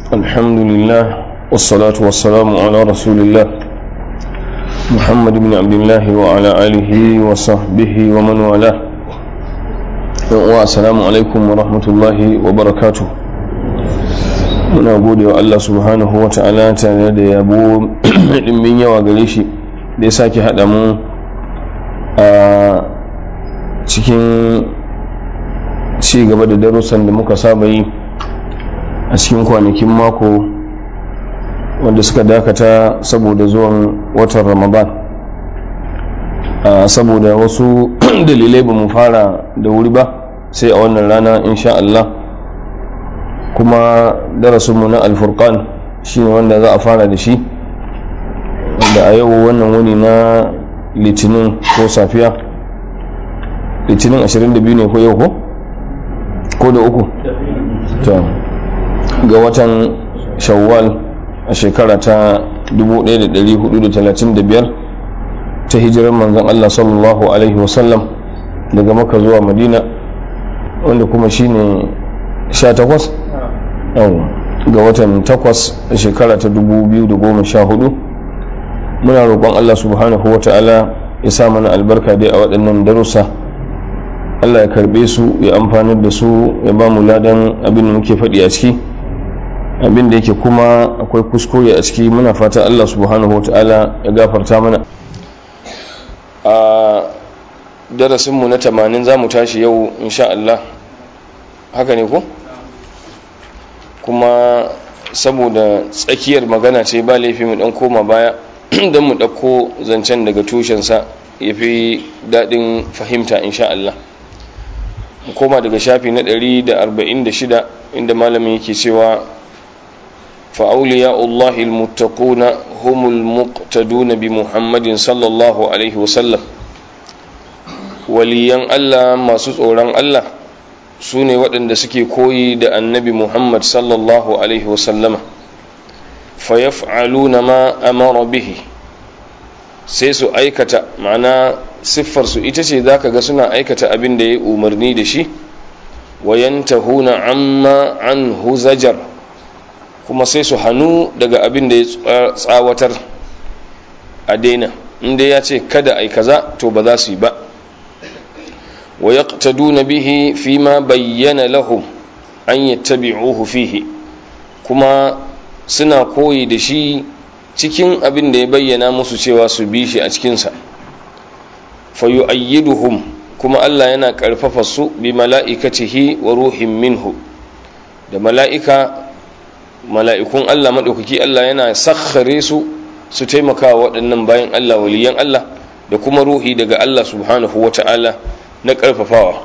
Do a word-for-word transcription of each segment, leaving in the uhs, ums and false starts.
الحمد لله والصلاة والسلام على رسول الله محمد بن عبد الله وعلى آله وصحبه ومن والاه. والسلام عليكم ورحمة الله وبركاته. muna gode wa Allah subhanahu wa ta'ala tare da yabo dimbin yawa gare shi da ya sake haɗa mu a cikin ci gaba da darussan da muka saba yi a cikin kwanakin mako wanda suka dakata saboda zuwan watan Ramadan, saboda wasu dalilai ba mu fara da wuri ba sai a wannan rana insha Allah. Kuma darasinmu na alfurqan shi ne wanda za a fara da shi, wanda a yau wannan wuni na litinin ko safiya litinin ashirin da biyu ne ko yau ko ko da uku ga watan shawwal a shekara ta dubu ɗaya da ɗari hudu da talatin da biyar ta hijirar manzon Allah sallallahu alaihi wasallam daga Makka zuwa Madina, wanda kuma shine sha takwas ga watan takwas a shekara ta dubu biyu da goma sha hudu. Muna roƙon Allah subhanahu wa ta'ala ya sa mana albarka dai a waɗannan darussa. Allah ya karɓe su, ya amfanar da su, ya ba mu ladan abin da muke faɗi a ciki. Abin da yake kuma akwai kuskure a ciki muna fata Allah subhanahu wa ta'ala ya gafarta mana. A darasinmu na tamanin za mu tashi yau insha Allah, haka ne ko? Kuma saboda tsakiyar magana ce ba laifi mu dan koma baya don mu ɗauko zancen daga tushensa ya fi daɗin fahimta insha Allah. Mu koma daga shafi na ɗari da arba'in da shida inda malamin yake cewa fa'auliya'ullahi almuttaquna humul muqtaduna bi Muhammadin sallallahu alaihi wasallam. Waliyan Allah masu tsoron Allah su ne waɗanda suke koyi da annabi Muhammad sallallahu alaihi wasallama. Fayaf'aluna ma amara bihi, sai su aikata, ma'ana siffarsu ita ce za ka ga suna aikata abin da ya umarni da shi. Wayantahuna amma anhu zajar, kuma sai su hannu daga abin da ya tsawatar a daina. Inda ya ce kada ai kaza to ba za su yi ba. ويقتدون به فيما بين لهم أن يتبعوه فيه, kuma suna koyi da shi cikin abin da ya bayyana musu cewa su bi shi a cikinsa. Fayu'ayyiduhum, kuma Allah yana ƙarfafa su bi mala'ikatihi wa ruhin minhu, da mala'ika mala'ikun Allah maɗaukaki. Allah yana sakhare su su taimaka waɗannan bayan Allah, waliyan Allah, da kuma ruhi daga Allah subhanahu wa ta'ala na ƙarfafawa.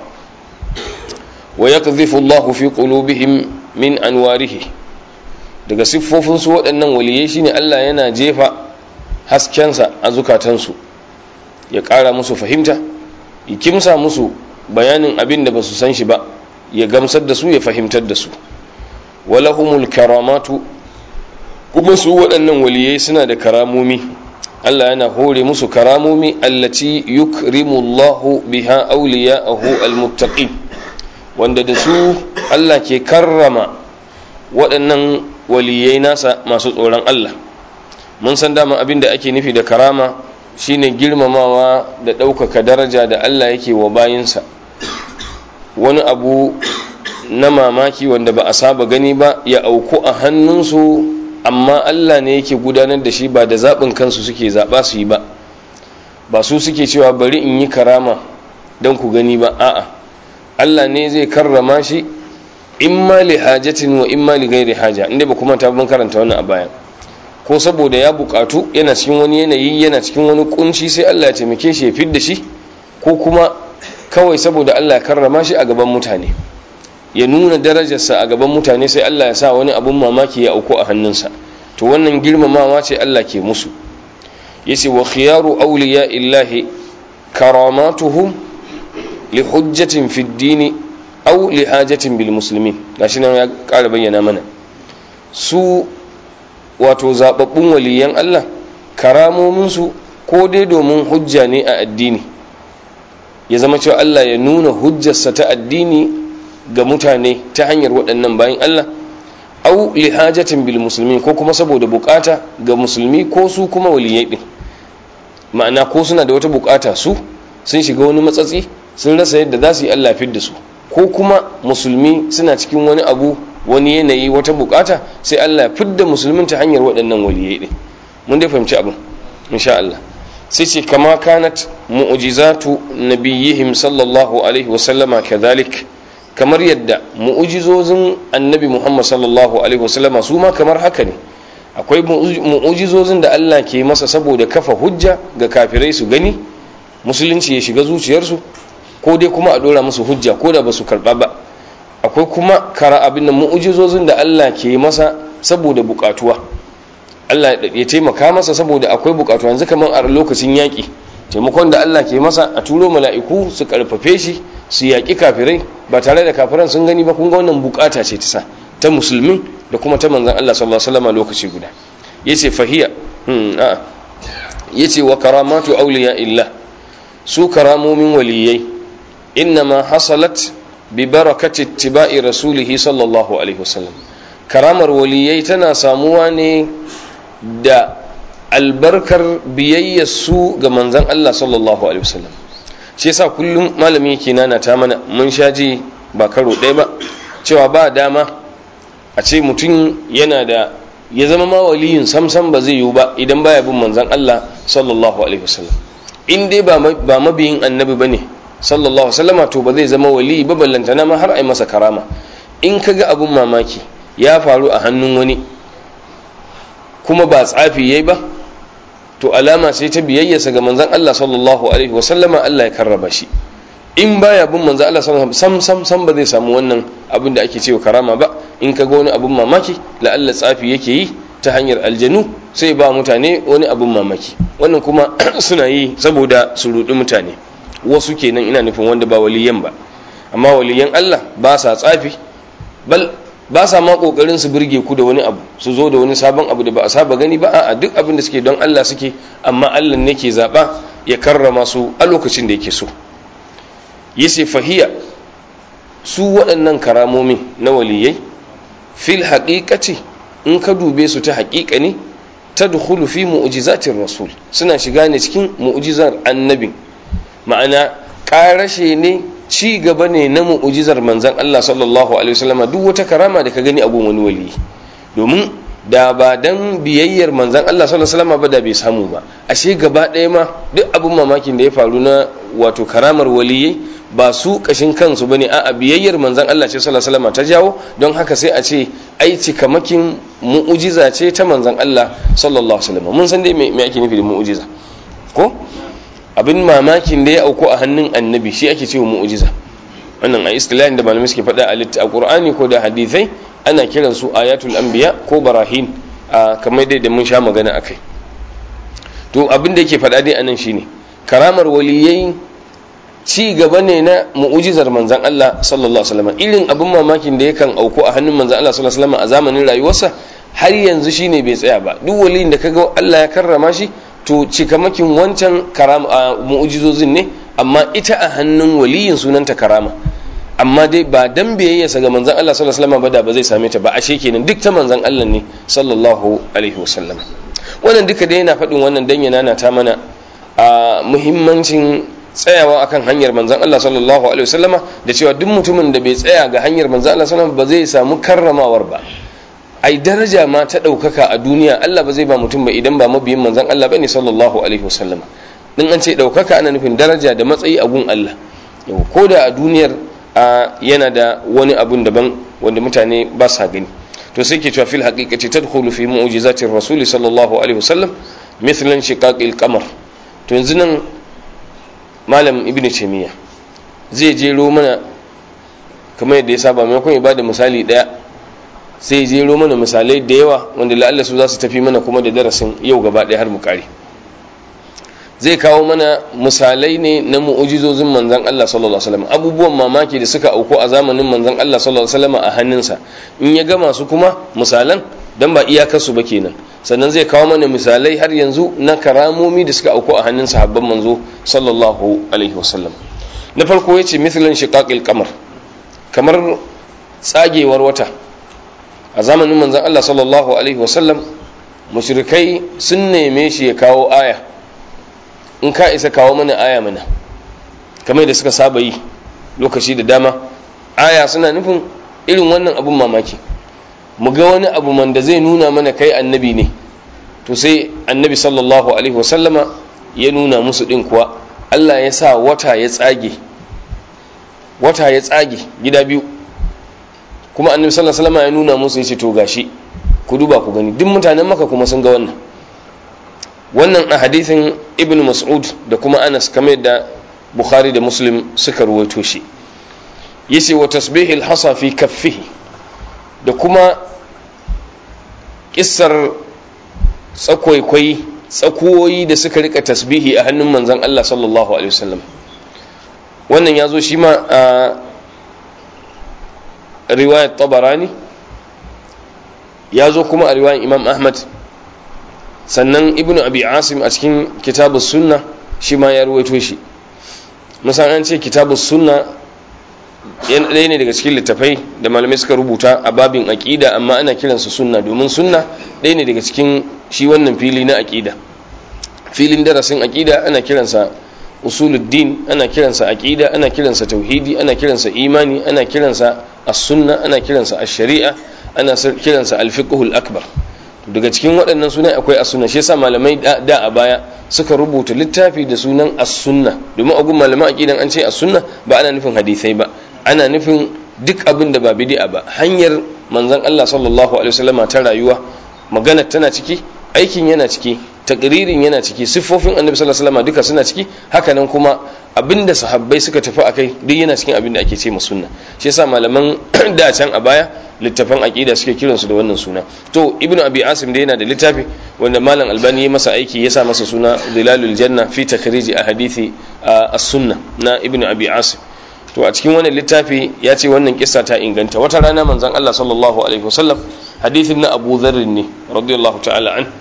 Wa yaqdhifu Allahu fi qulubihim min anwarihi, daga siffofinsu waɗannan waliyai shine Allah yana jefa haskensa a zukatansu, ya ƙara musu fahimta, ya kimsa musu bayanin abin da ba su san shi ba, ya gamsar da su, ya fahimtar da su. Walahumul karamatu, kuma su waɗannan waliyai suna da karamomi. Allah yana hore musu karamomi allati yukrimullahu biha awliya'ahu almuttaqin, wanda da su Allah ke karrama waɗannan waliyai nasa masu tsoron Allah. Mun san dama abin da ake nufi da karama shine girmamawa da ɗaukaka daraja da Allah yake wa bayinsa, wani abu na mamaki wanda ba a saba gani ba ya auku a hannunsu, amma Allah ne yake gudanar da shi, ba da zaɓin kansu suke zaɓa su yi ba, ba su suke cewa bari in yi karama don ku gani ba. A'a, Allah ne zai karrama shi, imma li hajatin wa imma li ghairi haja, inda ba kuma ta mun karanta wannan a baya. Ko saboda ya buƙatu, yana cikin wani yanayi, yana cikin wani kunci, sai Allah ya taimake shi ya fidda shi, ko kuma kawai saboda Allah ya karrama shi a gaban mutane, ya nuna darajarsa a gaban mutane, sai Allah ya sa wani abun mamaki ya auku a hannunsa. To wannan girmamawa ce Allah ke musu. Yace wa khiyaru awliya illahi karamatuhum li hujjatin fi ad-din aw li hajatin bil muslimin. Gashi nan ya ƙara bayyana mana su wato zababbun waliyan Allah, karamomin su ko dai domin hujja ne a addini, ya zama cewa Allah ya nuna hujjarsa ta addini ga mutane ta hanyar waɗannan bayan Allah, au li hajatin bil muslimin ko kuma saboda bukata ga musulmi ko su kuma waliyai din, ma'ana ko suna da wata bukata su sun shiga wani matsatsi sun rasa yadda za su yi Allah fid da su, ko kuma musulmi suna cikin wani abu wani yanayi wata bukata sai Allah fidda musulmin ta hanyar waɗannan waliyai din. mun dai fahimci abin insha Allah. sai ce kama kanat mu'jizatu nabiyihim sallallahu alaihi wa sallama kadhalik, kamar yadda mu'ujizozin annabi Muhammad sallallahu alaihi wasallama su ma kamar haka ne. akwai mu'ujizozin da Allah ke masa saboda kafa hujja ga kafirai su gani musulunci ya shiga zuciyarsu, ko dai kuma a dora musu hujja ko da ba su karba ba. akwai kuma kara abin da mu'ujizozin da Allah ke masa saboda bukatuwa, Allah ya taimaka masa saboda akwai bukatuwa. yanzu kamar a lokacin yaƙi, taimakon da Allah ke masa a turo mala'iku su karfafe shi su yaƙi kafirai ba tare da kafiran sun gani ba. kun ga wannan bukata ce ta sa ta musulmi da kuma ta manzon Allah sallallahu alaihi wasallam lokaci guda. yace fahiya hmm a yace wa karamatu awliya illah, su karamomin waliyai innama hasalat bi barakati ittiba'i rasulih sallallahu alaihi wasallam. karamar waliyai tana samuwa ne da albarkar biyayyar su ga manzon Allah sallallahu alaihi wasallam. shi yasa kullum malami yake nana ta mana, mun shaji ba karo ɗaya ba, cewa ba dama a ce mutum yana da ya zama ma waliyin samsam ba zai yiwu ba idan baya bin manzon Allah sallallahu alaihi wasallam. in dai ba ba mabiyin annabi bane sallallahu alaihi wasallam to ba zai zama wali ba, ballantana ma har ai masa karama. in kaga abun mamaki ya faru a hannun wani kuma ba tsafi yayi ba, to alama sai ta biyayyarsa ga manzon Allah sallallahu alaihi wasallama, Allah ya karraba shi. in baya bin manzon Allah sallallahu alaihi wasallam sam sam sam ba zai samu wannan abin da ake cewa karama ba. in kaga wani abun mamaki la Allah tsafi yake yi ta hanyar aljanu sai ba mutane wani abun mamaki, wannan kuma suna yi saboda su rudi mutane. wasu kenan ina nufin wanda ba waliyan ba, amma waliyan Allah ba sa tsafi, bal ba sa ma kokarin su burge ku da wani abu, su zo da wani sabon abu da ba a saba gani ba. a'a duk abin da suke don Allah suke, amma Allah ne ke zaba ya karrama su a lokacin da yake so. yace fahiya, su waɗannan karamomi na waliyai fil haqiqati, in ka dube su ta haƙiƙa ne, tadkhulu fi mu'jizatir rasul, suna shiga ne cikin mu'jizar annabi, ma'ana ƙarashe ne, ci gaba ne na mu'ujizar manzan Allah sallallahu alaihi wasallam. duk wata karama da ka gani a gun wani wali, domin da ba dan biyayyar manzan Allah sallallahu alaihi wasallam ba da bai samu ba. ashe gaba ɗaya ma duk abun mamakin da ya faru na wato karamar waliyai ba su kashin kansu bane, a'a biyayyar manzan Allah ce sallallahu alaihi wasallam ta jawo. don haka sai a ce ai cikamakin mu'ujiza ce ta manzan Allah sallallahu alaihi wasallam. mun san dai me ake nufi da mu'ujiza ko? abin mamakin da ya auku a hannun annabi shi ake cewa mu'jiza. wannan a istilahin da malamai suke faɗa a Qur'ani ko da hadisai ana kiran su ayatul anbiya ko barahin, kamar dai da mun sha magana akai. to abin da yake faɗa dai anan shine karamar waliyai ci gaba ne na mu'jizar manzon Allah sallallahu alaihi wasallam. irin abin mamakin da yakan auku a hannun manzon Allah sallallahu alaihi wasallam a zamanin rayuwarsa har yanzu shine bai tsaya ba. duk waliyin da kaga Allah ya karrama shi to cikamakin wancan karama mu'ujizozin ne, amma ita a hannun waliyin sunanta karama. amma dai ba dan biyayyarsa ga manzon Allah sallallahu alaihi wasallam ba da ba zai same ta ba. ashe kenan duk ta manzon Allah ne sallallahu alaihi wasallam. wannan duka dai yana faɗin wannan dan yana na ta mana a muhimmancin tsayawa akan hanyar manzon Allah sallallahu alaihi wasallama, da cewa duk mutumin da bai tsaya ga hanyar manzon Allah sallallahu alaihi wasallam ba zai samu karramawar ba. ai daraja ma ta ɗaukaka a duniya Allah ba zai ba mutum ba idan ba mabiyin manzon Allah bane sallallahu alaihi wasallam. din an ce ɗaukaka ana nufin daraja da matsayi a gun Allah. ko da a duniyar yana da wani abun daban wanda mutane ba sa gani. to sai ke cewa fil haqiqati tadkhulu fi mu'jizatir rasul sallallahu alaihi wasallam mithlan shiqaqil qamar. to yanzu nan malam ibnu taymiya zai jero mana kamar yadda ya saba, maimakon ya bada misali daya sai jero mana misalai da yawa wanda la'alla su za su tafi mana kuma da darasin yau gaba ɗaya har mu kare. zai kawo mana misalai ne na mu'ujizozin manzon Allah sallallahu alaihi wasallam, abubuwan mamaki da suka auku a zamanin manzon Allah sallallahu alaihi wasallam a hannunsa. in ya gama su kuma misalan dan ba iyakar su ba kenan, sannan zai kawo mana misalai har yanzu na karamomi da suka auku a hannun sahabban manzo sallallahu alaihi wasallam. na farko yace mithlan shiqaqil qamar, kamar tsagewar wata a zamanin manzon Allah sallallahu alaihi wasallam mushrikai sun neme shi ya kawo aya, in ka isa kawo mana aya mana, kamar da suka saba yi lokaci da dama. Aya suna nufin irin wannan abun mamaki, mu ga wani abu man da zai nuna mana kai annabi ne. To sai annabi sallallahu alaihi wasallama ya nuna musu din kuwa Allah ya sa wata ya tsage, wata ya tsage gida biyu, kuma annabi sallallahu alaihi wasallama ya nuna musu ya ce to gashi ku duba ku gani. Duk mutanen Makka kuma sun ga wannan wannan a hadisin Ibn Mas'ud da kuma Anas, kamar da Bukhari da Muslim suka ruwaito shi. Yace wa tasbihil hasa fi kaffihi, da kuma kissar tsakwaikwai tsakuwoyi da suka rika tasbihi a hannun manzon Allah sallallahu alaihi wasallam. Wannan ya zo shi ma a riwayat Tabarani, ya zo kuma a riwayar Imam Ahmad, sannan Ibn Abi Asim a cikin kitabus sunna shi ma ya ruwaito shi. Musan an ce kitabus sunna yan ɗaya ne daga cikin littafai da malamai suka rubuta a babin aƙida, amma ana kiransa sunna domin sunna ɗaya ne daga cikin shi wannan fili na aƙida. Filin darasin aƙida ana kiransa usuluddin, ana kiransa aƙida, ana kiransa tauhidi, ana kiransa imani, ana kiransa as-sunna, ana kiransa ash-shari'a, ana kiransa al-fiqhul akbar. Daga cikin waɗannan sunan akwai as-sunna. Shi yasa malamai da a baya suka rubuta littafi da sunan as-sunna, domin a gun malaman aqidan an ce as-sunna ba ana nufin hadisai ba, ana nufin duk abin da ba bid'a ba, hanyar manzon Allah sallallahu alaihi wasallama ta rayuwa, magana tana ciki, aikin yana ciki, takririn yana ciki, siffofin annabi sallallahu alaihi wasallama duka suna ciki, hakanan kuma abinda sahabbai suka tafi akai duk yana cikin abin da ake ce sunna. Shi yasa malaman da can a baya littafan aqida suke kiransu da wannan suna. To Ibn Abi Asim da yana da littafi wanda malam Albani ya masa aiki, ya sa masa suna Zilalul Janna fi takhrij ahadithi as-sunna na Ibn Abi Asim. To a cikin wannan littafi ya ce wannan kissa ta inganta. Wata rana manzon Allah sallallahu alaihi wasallam, hadithin na Abu Dharr ne radiyallahu ta'ala an,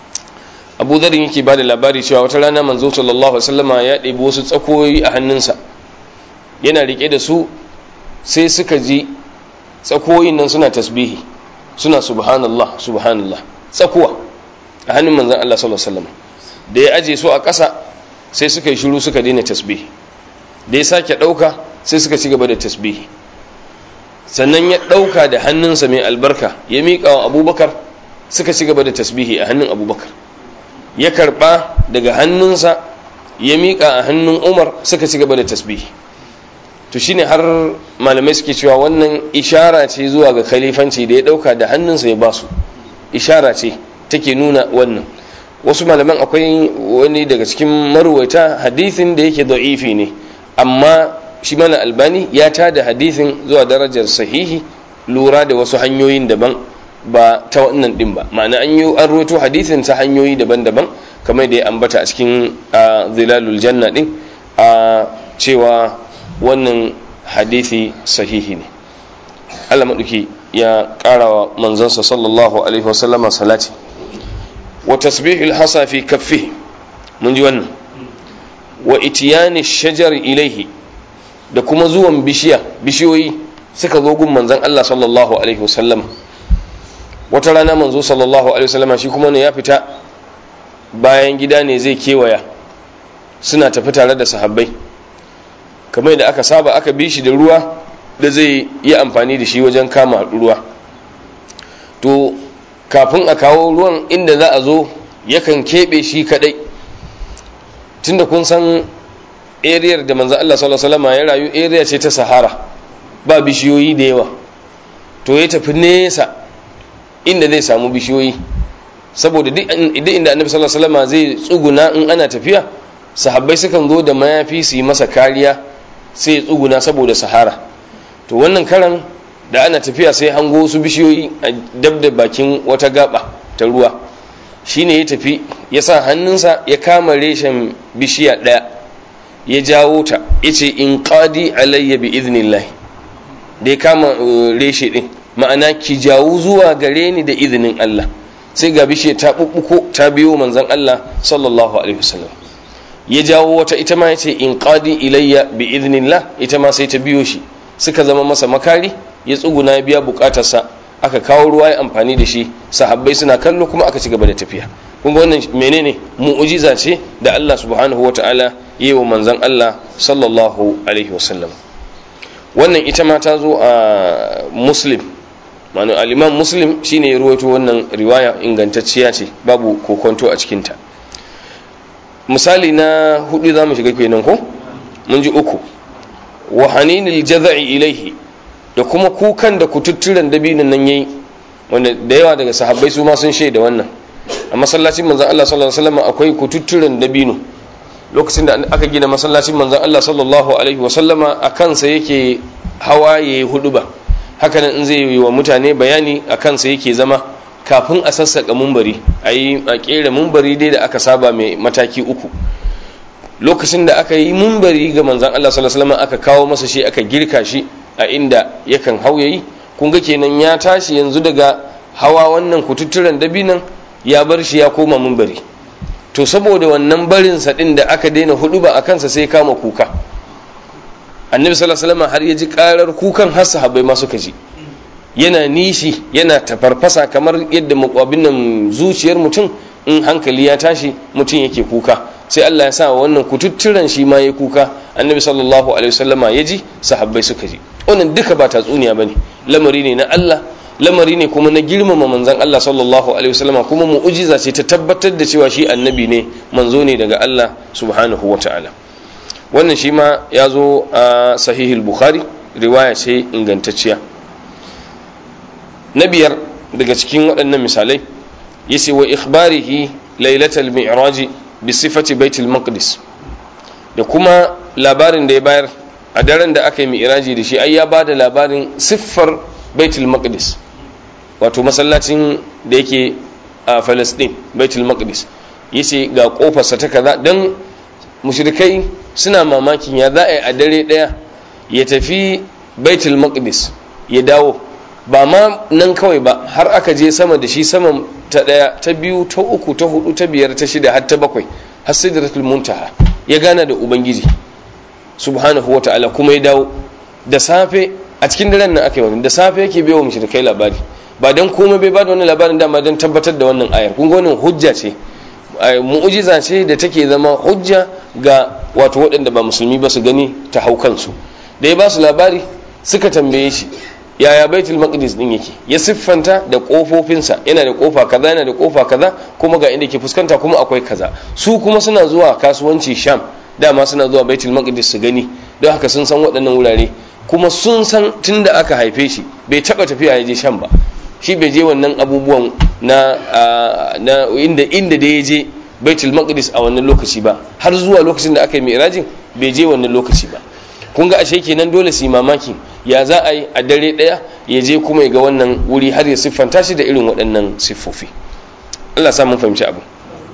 Abu Dharr yake bada labari cewa wata rana manzo sallallahu alaihi wasallama ya ɗebi wasu tsakoyi a hannunsa, yana rike da su, sai suka ji tsakoyin nan suna tasbihi, suna subhanallah subhanallah, tsakuwa a hannun manzon Allah sallallahu alaihi wasallam. Da ya aje su a ƙasa sai suka yi shiru, suka daina tasbihi. Da ya sake ɗauka sai suka ci gaba da tasbihi. Sannan ya ɗauka da hannunsa mai albarka ya miƙa wa Abubakar, suka ci gaba da tasbihi a hannun Abubakar. Ya karɓa daga hannunsa ya miƙa a hannun Umar, suka ci gaba da tasbihi. To shine har malamai suke cewa wannan ishara ce zuwa ga khalifanci da ya ɗauka da hannunsa ya ba su, ishara ce take nuna wannan. Wasu malaman akwai wani daga cikin marwaita hadithin da yake da'ifi ne, amma shi mana Albani ya tada hadithin zuwa darajar sahihi, lura da wasu hanyoyin daban ba ta wannan din ba. Ma'ana an yi an roto hadithin ta hanyoyi daban-daban, kamar da ya ambata a cikin Zilalul Janna din, a cewa wannan hadithi sahihi ne. Allah maduki ya karawa manzansa sallallahu alaihi wasallama salati. Wa tasbihul hasa fi kaffihi, mun ji wannan. Wa itiyani shajar ilaihi, da kuma zuwan bishiya bishiyoyi suka zo gun manzon Allah sallallahu alaihi wasallam. Wata rana manzo sallallahu alaihi wasallama shi kuma ne ya fita bayan gida ne zai kewaya, suna tafi tare da sahabbai, kamar da aka saba aka bi shi da ruwa da zai yi amfani da shi wajen kama ruwa. To kafin a kawo ruwan inda za a zo yakan keɓe shi kadai, tunda kun san ariyar da manzo Allah sallallahu alaihi wasallam ya rayu area ce ta Sahara, ba bishiyoyi da yawa. To ya tafi nesa inda zai samu bishiyoyi, saboda duk inda annabi sallallahu alaihi wasallam zai tsuguna in ana tafiya, sahabbai sukan zo da mayafi su yi masa kariya, sai ya tsuguna saboda Sahara. To wannan karan da ana tafiya sai hango su bishiyoyi a dab da bakin wata gaba ta ruwa, shine ya tafi ya sa hannunsa ya kama reshen bishiya daya, ya jawo ta, yace in qadi alayya bi idnillah. Da ya kama reshe din, ma'ana ki jawo zuwa gare ni da izinin Allah. Sai ga bishiya ta bubbuko ta biyo manzon Allah sallallahu alaihi wasallam. Ya jawo wata ita ma yace in qadi ilayya bi idnillah, ita ma sai ta biyo shi, suka zama masa makari, ya tsuguna ya biya bukatarsa aka kawo ruwa ya amfani da shi, sahabbai suna kallo kuma aka ci gaba da tafiya. kun ga wannan menene mu'jiza ce da Allah subhanahu wata'ala yi wa manzon Allah sallallahu alaihi wasallam. wannan ita ma ta zo a Muslim, ma'ana al-Imam Muslim shine ya ruwaito wannan riwaya, ingantacciya ce babu kokonto a cikin ta. misali na hudu zamu shiga kenan ko mun ji uku, wa haninil jazai ilaihi, da kuma kukan da kututturen dabinin nan yayi, wanda da yawa daga sahabbai su ma sun shaida wannan. a masallacin manzon Allah sallallahu alaihi wasallam akwai kututturen dabino, lokacin da aka gina masallacin manzon Allah sallallahu alaihi wasallama a kansa yake hawa yayi huduba, haka nan in zai yi wa mutane bayani a kansa yake zama kafin a sassaka mumbari, ayi a kera mumbari dai da aka saba mai mataki uku. lokacin da aka yi mumbari ga manzon Allah sallallahu alaihi wasallam aka kawo masa shi, aka girka shi a inda yakan hau yayi, kun ga kenan ya tashi yanzu daga hawa wannan kututturen dabinan ya bar shi ya koma mumbari. to saboda wannan barin sa din da aka daina hudu ba a kansa sai kama kuka. annabi sallallahu alaihi wasallam har ya ji karar kukan, har sahabbai ma suka ji, yana nishi yana tafarfasa kamar yadda makwabin nan zuciyar mutum in hankali ya tashi mutum yake kuka. sai Allah ya sa wannan kututturen shi ma ya kuka, annabi sallallahu alaihi wasallama ya ji, sahabbai suka ji. wannan duka ba tatsuniya bane, lamari ne na Allah, lamari ne kuma na girmama manzon Allah sallallahu alaihi wasallama, kuma mu'jiza ce ta tabbatar da cewa shi annabi ne, manzo ne daga Allah subhanahu wata'ala. wannan shi ma ya zo a sahihul bukhari, riwaya ce ingantacciya. na biyar daga cikin waɗannan misalai yace wa ikhbarihi lailatul mi'raj bi sifati baitul maqdis, da kuma labarin da ya bayar a daren da aka yi mi'raji da shi, ai ya bada labarin siffar baitul maqdis, wato masallacin da yake a Palestine, baitul maqdis. yace ga kofarsa ta kaza, dan mushrikai suna mamakin ya za a yi a dare daya ya tafi baitul maqdis ya dawo, ba ma nan kawai ba, har aka je sama da shi, sama ta daya, ta biyu, ta uku, ta hudu, ta biyar, ta shida, har ta bakwai, har sidratul muntaha, ya gana da ubangiji subhanahu wata'ala, kuma ya dawo da safe. a cikin daren nan aka yi wannan, da safe yake bai wa mushrikai labari, ba dan komai bai ba da wannan labarin dama dan tabbatar da wannan ayar. kun ga wannan hujja ce, mu'jiza ce da take zama hujja ga wato waɗanda ba musulmi ba su gani ta hau kansu. da ya ba su labari suka tambaye shi yaya baitul maqdis din yake, ya siffanta da kofofinsa, yana da kofa kaza, yana da kofa kaza, kuma ga inda ke fuskanta, kuma akwai kaza. su kuma suna zuwa kasuwanci Sham, dama suna zuwa baitul maqdis su gani, don haka sun san waɗannan wurare, kuma sun san tunda aka haife shi bai taba tafiya ya je Sham ba, shi bai je wannan abubuwan na na inda inda da ya je baitul maqdis a wannan lokaci ba, har zuwa lokacin da aka yi mi'rajin bai je wannan lokaci ba. kun ga ashe kenan dole su yi mamaki, ya za a yi a dare daya ya je kuma ya ga wannan wuri har ya siffanta shi da irin waɗannan siffofi. Allah sa mun fahimci abu.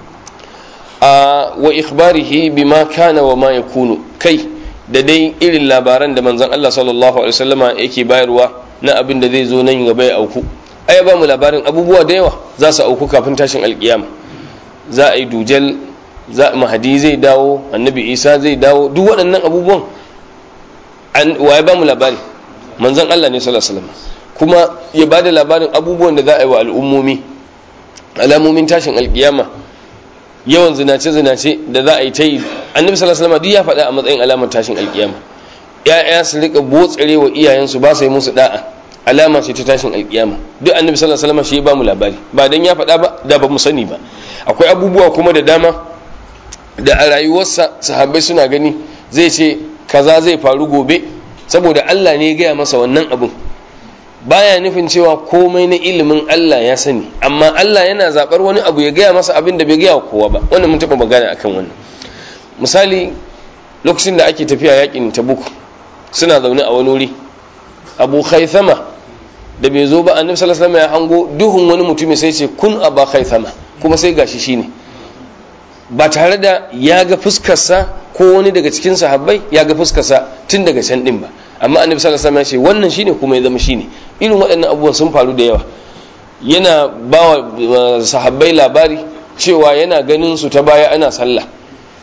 a wa ikhbarihi bima kana wa ma yakunu, kai da dai irin labaran da manzon Allah sallallahu alaihi wasallama yake bayarwa na abin da zai zo nan gaba ya auku. ai ba mu labarin abubuwa da yawa za su auku kafin tashin alkiyama. za a yi dujal, za mahadi zai dawo, annabi Isa zai dawo, duk waɗannan abubuwan an waye ba mu labari, manzon Allah ne sallallahu alaihi wasallam, kuma ya bada labarin abubuwan da za a yi wa al'ummomi, alamomin tashin alkiyama, yawan zinace-zinace da za a yi ta yi. annabi sallallahu alaihi wasallam duk ya faɗa a matsayin alamar tashin alkiyama. ya'ya su rika botsare wa iyayensu, ba su yi musu da'a, alama ce ta tashin alkiyama. duk annabi sallallahu alaihi wasallam shi ya ba mu labari, ba dan ya faɗa ba da ba mu sani ba. akwai abubuwa kuma da dama da a rayuwarsa sahabbai suna gani, zai ce kaza zai faru gobe, saboda Allah ne ya gaya masa wannan abun. baya nufin cewa komai na ilimin Allah ya sani, amma Allah yana zabar wani abu ya gaya masa abin da bai gaya kowa ba. wannan mun taɓa magana akan wannan. misali lokacin da ake tafiya yakin Tabuk, suna zaune a wani wuri, Abu Khaythama da bai zo ba, annabi sallallahu alaihi wasallam ya hango duhun wani mutumi, sai ce kun Aba Khaythama, kuma sai gashi shine, ba tare da ya ga fuskarsa ko wani daga cikin sahabbai ya ga fuskarsa tun daga can din ba. amma annabi sallallahu alaihi wasallam ya ce wannan shine, kuma ya zama shine. irin waɗannan abubuwan sun faru da yawa. yana ba wa sahabbai labari cewa yana ganin su ta baya ana sallah,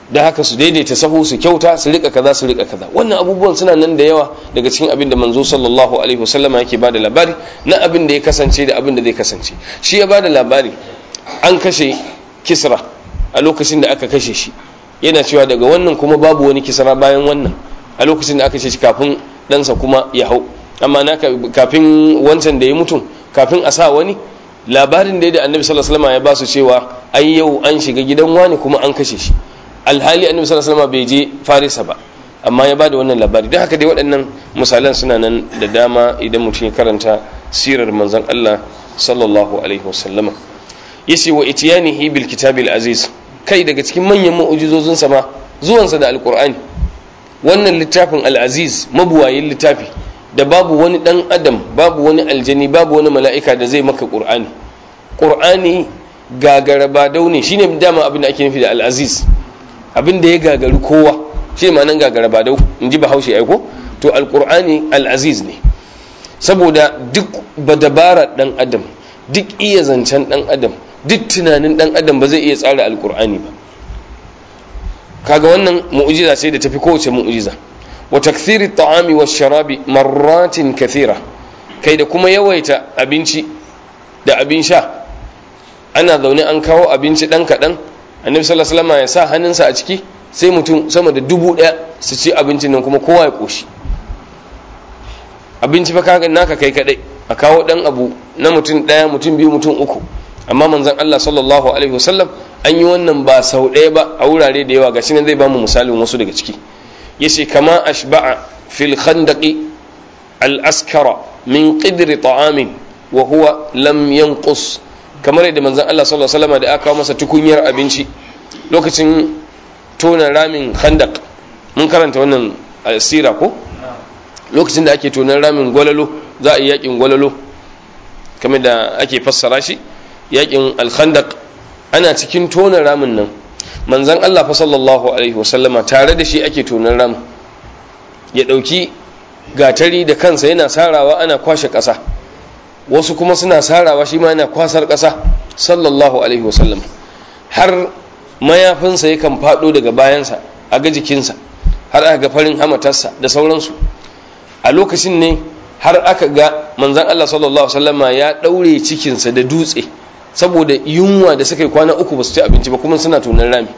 da haka su daidaita sahu su kyauta su rika kaza su rika kaza. Wannan abubuwan suna nan da yawa daga cikin abin da manzo sallallahu alaihi wasallama yake bada labari na abin da ya kasance da abin da zai kasance. Shi ya bada labari an kashe Kisra a lokacin da aka kashe shi, yana cewa daga wannan kuma babu wani Kisra bayan wannan, a lokacin da aka kashe shi kafin ɗansa kuma ya hau. Amma na kafin wancan da ya mutu, kafin a sa wani, labarin da ya da annabi sallallahu alaihi wasallama ya ba su cewa ai yau an shiga gidan wani kuma an kashe shi, alhali annabi sallallahu alaihi wasallam bai je Farisa ba, amma ya bada wannan labari. don haka dai waɗannan misalan suna nan da dama idan mutum ya karanta sirar manzon Allah sallallahu alaihi wasallam. Yace wa itiyanihi bil kitabil aziz, kai daga cikin manyan mu'jizozin sa ma zuwan sa da alqur'ani, wannan littafin al-aziz, mabuwayin littafi da babu wani dan adam, babu wani aljani, babu wani mala'ika da zai maka qur'ani. Qur'ani gagara ba daune, shine dama abin da ake nufi da al-aziz, abin da ya gagari kowa shi ma nan gagara ba dau in ji bahaushe aiko. To alqur'ani al-aziz ne, saboda duk badabara dan adam, duk iya zancen dan adam, duk tunanin dan adam ba zai iya tsara alqur'ani ba. kaga wannan mu'jiza ce da tafi kowace mu'jiza. Wa takthiri at-ta'ami wash-sharabi marratin kathira, kai da kuma yawaita abinci da abin sha. Ana zaune an kawo abinci dan kadan, annabi sallallahu alaihi wasallam ya sa hannunsa a ciki, sai mutum sama da dubu daya su ci abincin nan kuma kowa ya koshi. Abinci fa kaga naka kai kadai, a kawo dan abu na mutum daya, mutum biyu, mutum uku. Amma manzon Allah sallallahu alaihi wasallam an yi wannan ba sau daya ba, a wurare da yawa. Gashi nan zai bamu misalin wasu daga ciki. Yace kama ashba'a fil khandaqi al-askara min qidri ta'amin wa huwa lam yanqus, kamar yadda manzon Allah sallallahu alaihi wasallam da aka kawo masa tukunyar abinci lokacin tona ramin khandaq. Mun karanta wannan asira ko, lokacin da ake tonar ramin gwalalo, za a yi yakin gwalalo kamar da ake fassara shi, yakin al-khandaq. Ana cikin tona ramin nan, manzon Allah fa sallallahu alaihi wasallama tare da shi ake tonar ramin, ya dauki gatari da kansa yana sarawa, ana kwashe kasa, wasu kuma suna sarawa, shi ma yana kwasar kasa sallallahu alaihi wasallam, har mayafinsa yakan fado daga bayansa a ga jikinsa, har aka ga farin hamatarsa da sauransu. A lokacin ne har aka ga manzon Allah sallallahu alaihi wasallama ya daure cikinsa da dutse, saboda yunwa da suka yi kwana uku ba su ci abinci ba, kuma suna tonar rami.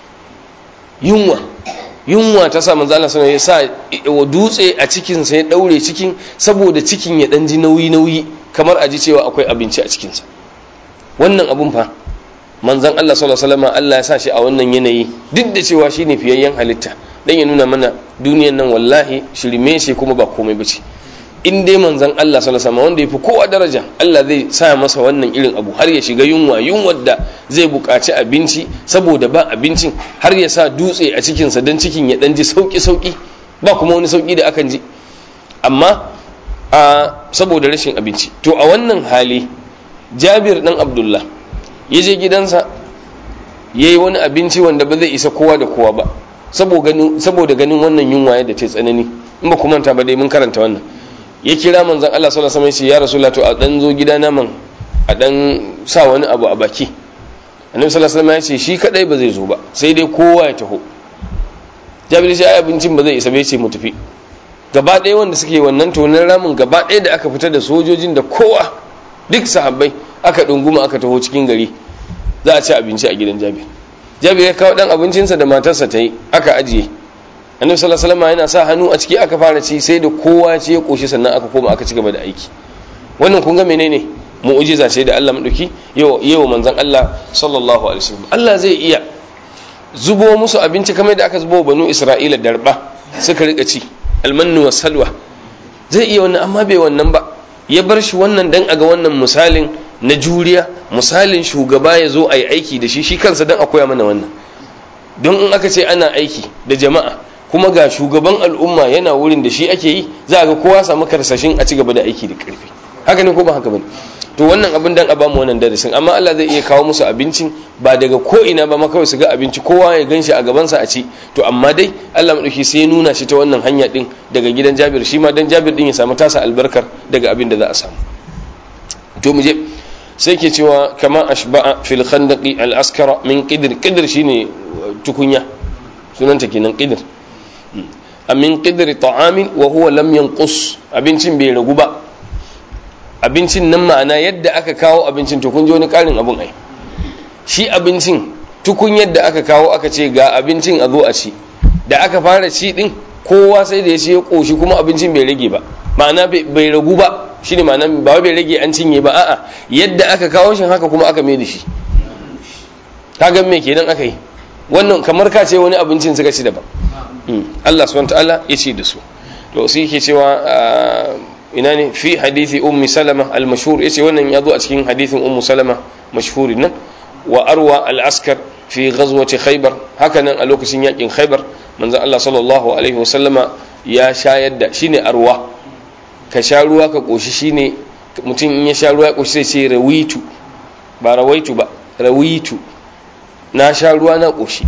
Yunwa yunwa ta sa manzon Allah sallallahu alaihi wasallama ya sa wa dutse a cikinsa, ya daure cikin, saboda cikin ya dan ji nauyi nauyi, kamar a ji cewa akwai abinci a cikinsa. Wannan abun fa manzon Allah sallallahu alaihi wasallama Allah ya sa shi a wannan yanayi, duk da cewa shine fiyayyen halitta, dan ya nuna mana duniyan nan wallahi shirme shi kuma ba komai bace. In dai manzon Allah sallallahu alaihi wasallam wanda yafi kowa daraja, Allah zai sa masa wannan irin abu, har ya shiga yunwa, yunwar da zai buƙaci abinci saboda ba abincin, har ya sa dutse a cikin sa dan cikin ya dan ji sauki sauki, ba kuma wani sauki da akan ji, amma a saboda rashin abinci. To a wannan hali Jabir dan Abdullah ya je gidansa, yayi wani abinci wanda ba zai isa kowa da kowa ba, saboda ganin wannan yunwa yadda ta tsanani. In ba ku manta ba dai mun karanta wannan. Ya kira manzon Allah sallallahu alaihi wasallam, ya rasulullah, to a dan zo gida na man a dan sa wani abu a baki. Annabi sallallahu alaihi wasallam ya ce shi kadai ba zai zo ba, sai dai kowa ya taho. Jabir sai ai abincin ba zai isa ba, ya ce mu tafi. Gaba ɗaya wanda suke wannan tonin ramin, gaba ɗaya da aka fita da sojojin da kowa, duk sahabbai aka dunguma aka taho cikin gari, za a ci abinci a gidan Jabir. Jabir ya kawo dan abincinsa da matarsa ta yi, aka ajiye. Annabi sallallahu alaihi wasallam yana sa hannu a ciki, aka fara ci, sai da kowa ya ce ya koshi, sannan aka koma aka ci gaba da aiki. Wannan kun ga menene? Mu'jiza ce da Allah madauki yau yau manzon Allah sallallahu alaihi wasallam. Allah zai iya zubo musu abinci kamar da aka zubo banu Isra'ila darba suka rika ci, almannu was salwa. Zai iya wannan, amma bai wannan ba. Ya bar shi wannan dan aga wannan misalin na juriya, misalin shugaba ya zo a yi aiki da shi, shi kansa dan akoya mana wannan. Don in aka ce ana aiki da jama'a, kuma ga shugaban al'umma yana wurin da shi ake yi, za a ga kowa samu karsashin a ci gaba da aiki da karfi. Haka ne ko ba haka bane? To wannan abin dan a ba mu wannan darasin, amma Allah zai iya kawo musu abincin ba daga ko ina ba ma, kawai su ga abinci kowa ya ganshi a gabansa a ci. To amma dai Allah madauki sai ya nuna shi ta wannan hanya din daga gidan Jabir, shi ma dan Jabir din ya samu tasa albarkar daga abin da za a samu. To mu je sai ke cewa kama ashba'a fil khandaqi al askara min qidr. Qidr shine tukunya, sunanta kenan qidr. amin qidri ta'amin wa huwa lam yanqus, abincin bai ragu ba. Abincin nan ma'ana yadda aka kawo abincin, to kun ji wani karin abun ai, shi abincin tukun yadda aka kawo aka ce ga abincin a zo a ci, da aka fara ci din kowa sai da ya ce ya koshi kuma abincin bai rage ba, ma'ana bai ragu ba, shine ma'ana ba bai rage an cinye ba, a'a yadda aka kawo shi haka kuma aka mai da shi. kaga me kenan aka yi wannan, kamar ka ce wani abincin suka ci daban. Allah subhanahu wa ta'ala ya ce da su. To sai yake cewa ina ne fi hadithi ummi salama al-mashhur, yace wannan ya zo a cikin hadithin ummu salama mashhurin nan. Wa arwa al-askar fi ghazwati khaybar, haka nan a lokacin yakin khaybar manzon Allah sallallahu alaihi wasallama ya shayar da, shine arwa, ka sha ruwa ka koshi, shine mutum in ya sha ruwa ya koshi sai ce rawitu, ba rawaitu ba, rawitu, na sha ruwa na koshi.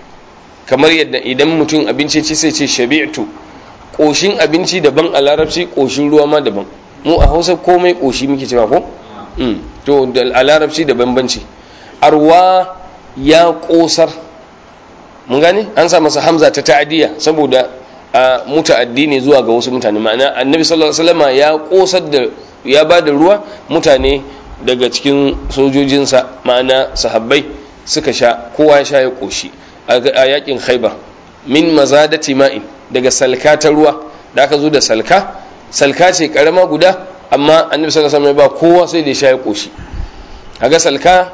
Kamar yadda idan mutum abinci ci sai ce shabi'tu, koshin abinci daban a larabci, koshin ruwa ma daban. Mu a Hausa komai koshi muke cewa ko to da a larabci da bambanci. Arwa ya kosar, mun gane an sa masa hamza ta ta'diya saboda a muta'addi ne zuwa ga wasu mutane, ma'ana annabi sallallahu alaihi wasallam ya kosar da, ya bada ruwa mutane daga cikin sojojinsa, ma'ana sahabbai suka sha, kowa ya sha ya koshi a yakin khaybar. Min mazadati ma'in, daga salka ta ruwa, da aka zo da salka, salka ce karama guda, amma annabi sallallahu alaihi wasallam ba kowa sai da ya sha ya koshi. kaga salka